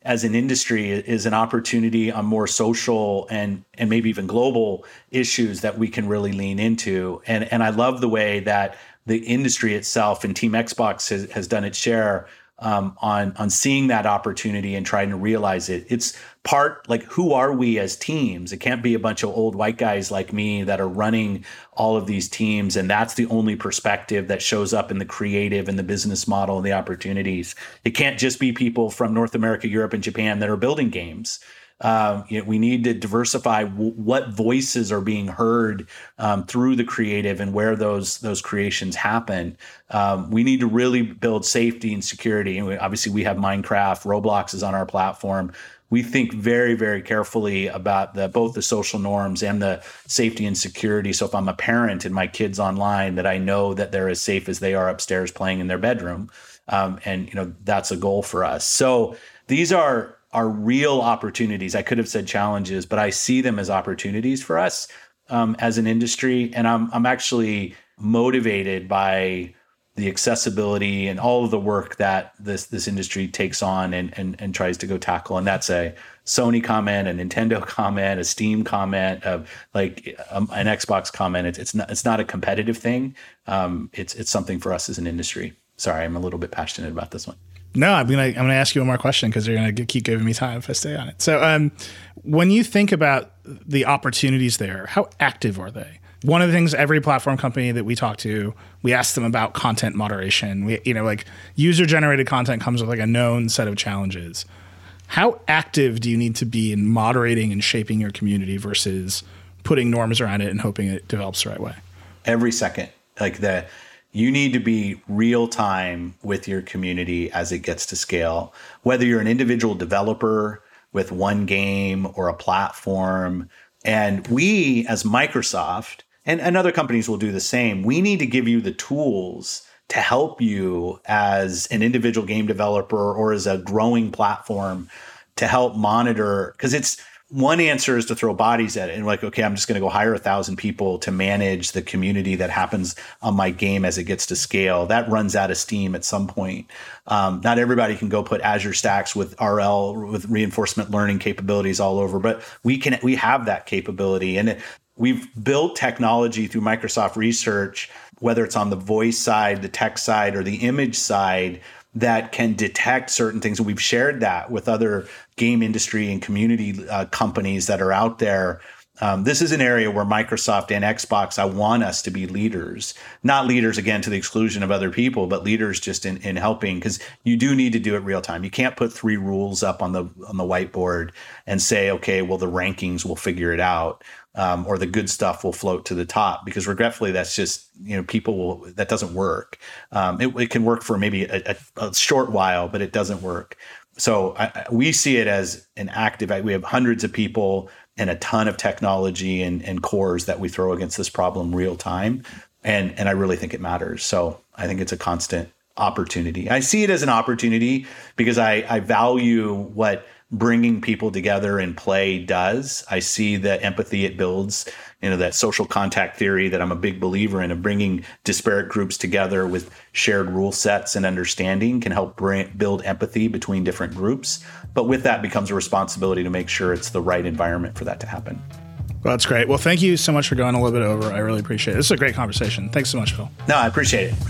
as an industry is an opportunity on more social and and maybe even global issues that we can really lean into. And and I love the way that the industry itself and Team Xbox has, has done its share um, on on seeing that opportunity and trying to realize it. It's part like, who are we as teams? It can't be a bunch of old white guys like me that are running all of these teams, and that's the only perspective that shows up in the creative and the business model and the opportunities. It can't just be people from North America, Europe, and Japan that are building games. Um, you know, we need to diversify w- what voices are being heard um, through the creative and where those those creations happen. Um, we need to really build safety and security. And we, obviously, we have Minecraft, Roblox is on our platform. We think very, very carefully about the both the social norms and the safety and security. So if I'm a parent and my kid's online, that I know that they're as safe as they are upstairs playing in their bedroom. Um, and you know, that's a goal for us. So these are are real opportunities. I could have said challenges, but I see them as opportunities for us um, as an industry. And I'm I'm actually motivated by the accessibility and all of the work that this this industry takes on and and and tries to go tackle. And that's a Sony comment, a Nintendo comment, a Steam comment, of like um, an Xbox comment. It's it's not it's not a competitive thing. Um, it's it's something for us as an industry. Sorry, I'm a little bit passionate about this one. No, I'm gonna I'm gonna ask you one more question because you're gonna keep giving me time if I stay on it. So, um, when you think about the opportunities there, how active are they? One of the things every platform company that we talk to, we ask them about content moderation. We, you know, like user generated content comes with like a known set of challenges. How active do you need to be in moderating and shaping your community versus putting norms around it and hoping it develops the right way? Every second, like the. You need to be real time with your community as it gets to scale. Whether you're an individual developer with one game or a platform, and we as Microsoft and, and other companies will do the same, we need to give you the tools to help you as an individual game developer or as a growing platform to help monitor, because it's one answer is to throw bodies at it and like, okay, I'm just going to go hire a thousand people to manage the community that happens on my game as it gets to scale. That runs out of steam at some point. Um, not everybody can go put Azure Stacks with R L, with reinforcement learning capabilities all over, but we can, we have that capability. And it, we've built technology through Microsoft Research, whether it's on the voice side, the text side, or the image side, that can detect certain things. And we've shared that with other game industry and community uh, companies that are out there. Um, this is an area where Microsoft and Xbox, I want us to be leaders, not leaders, again, to the exclusion of other people, but leaders just in, in helping, because you do need to do it real time. You can't put three rules up on the on the whiteboard and say, okay, well, the rankings will figure it out. Um, or the good stuff will float to the top, because regretfully, that's just, you know, people will, that doesn't work. Um, it, it can work for maybe a, a, a short while, but it doesn't work. So I, we see it as an active, we have hundreds of people and a ton of technology and, and cores that we throw against this problem real time. And, and I really think it matters. So I think it's a constant opportunity. I see it as an opportunity because I, I value what bringing people together in play does. I see the empathy it builds, you know, that social contact theory that I'm a big believer in, of bringing disparate groups together with shared rule sets and understanding can help bring, build empathy between different groups. But with that becomes a responsibility to make sure it's the right environment for that to happen. Well, that's great. Well, thank you so much for going a little bit over. I really appreciate it. This is a great conversation. Thanks so much, Phil. No, I appreciate it.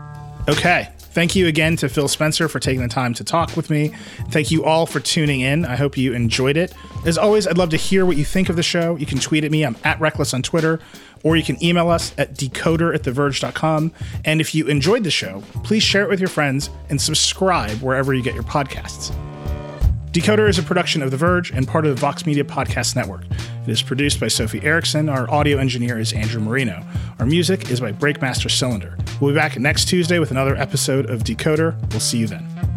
Okay. Thank you again to Phil Spencer for taking the time to talk with me. Thank you all for tuning in. I hope you enjoyed it. As always, I'd love to hear what you think of the show. You can tweet at me. I'm at Reckless on Twitter, or you can email us at decoder at the verge dot com. And if you enjoyed the show, please share it with your friends and subscribe wherever you get your podcasts. Decoder is a production of The Verge and part of the Vox Media Podcast Network. It is produced by Sophie Erickson. Our audio engineer is Andrew Marino. Our music is by Breakmaster Cylinder. We'll be back next Tuesday with another episode of Decoder. We'll see you then.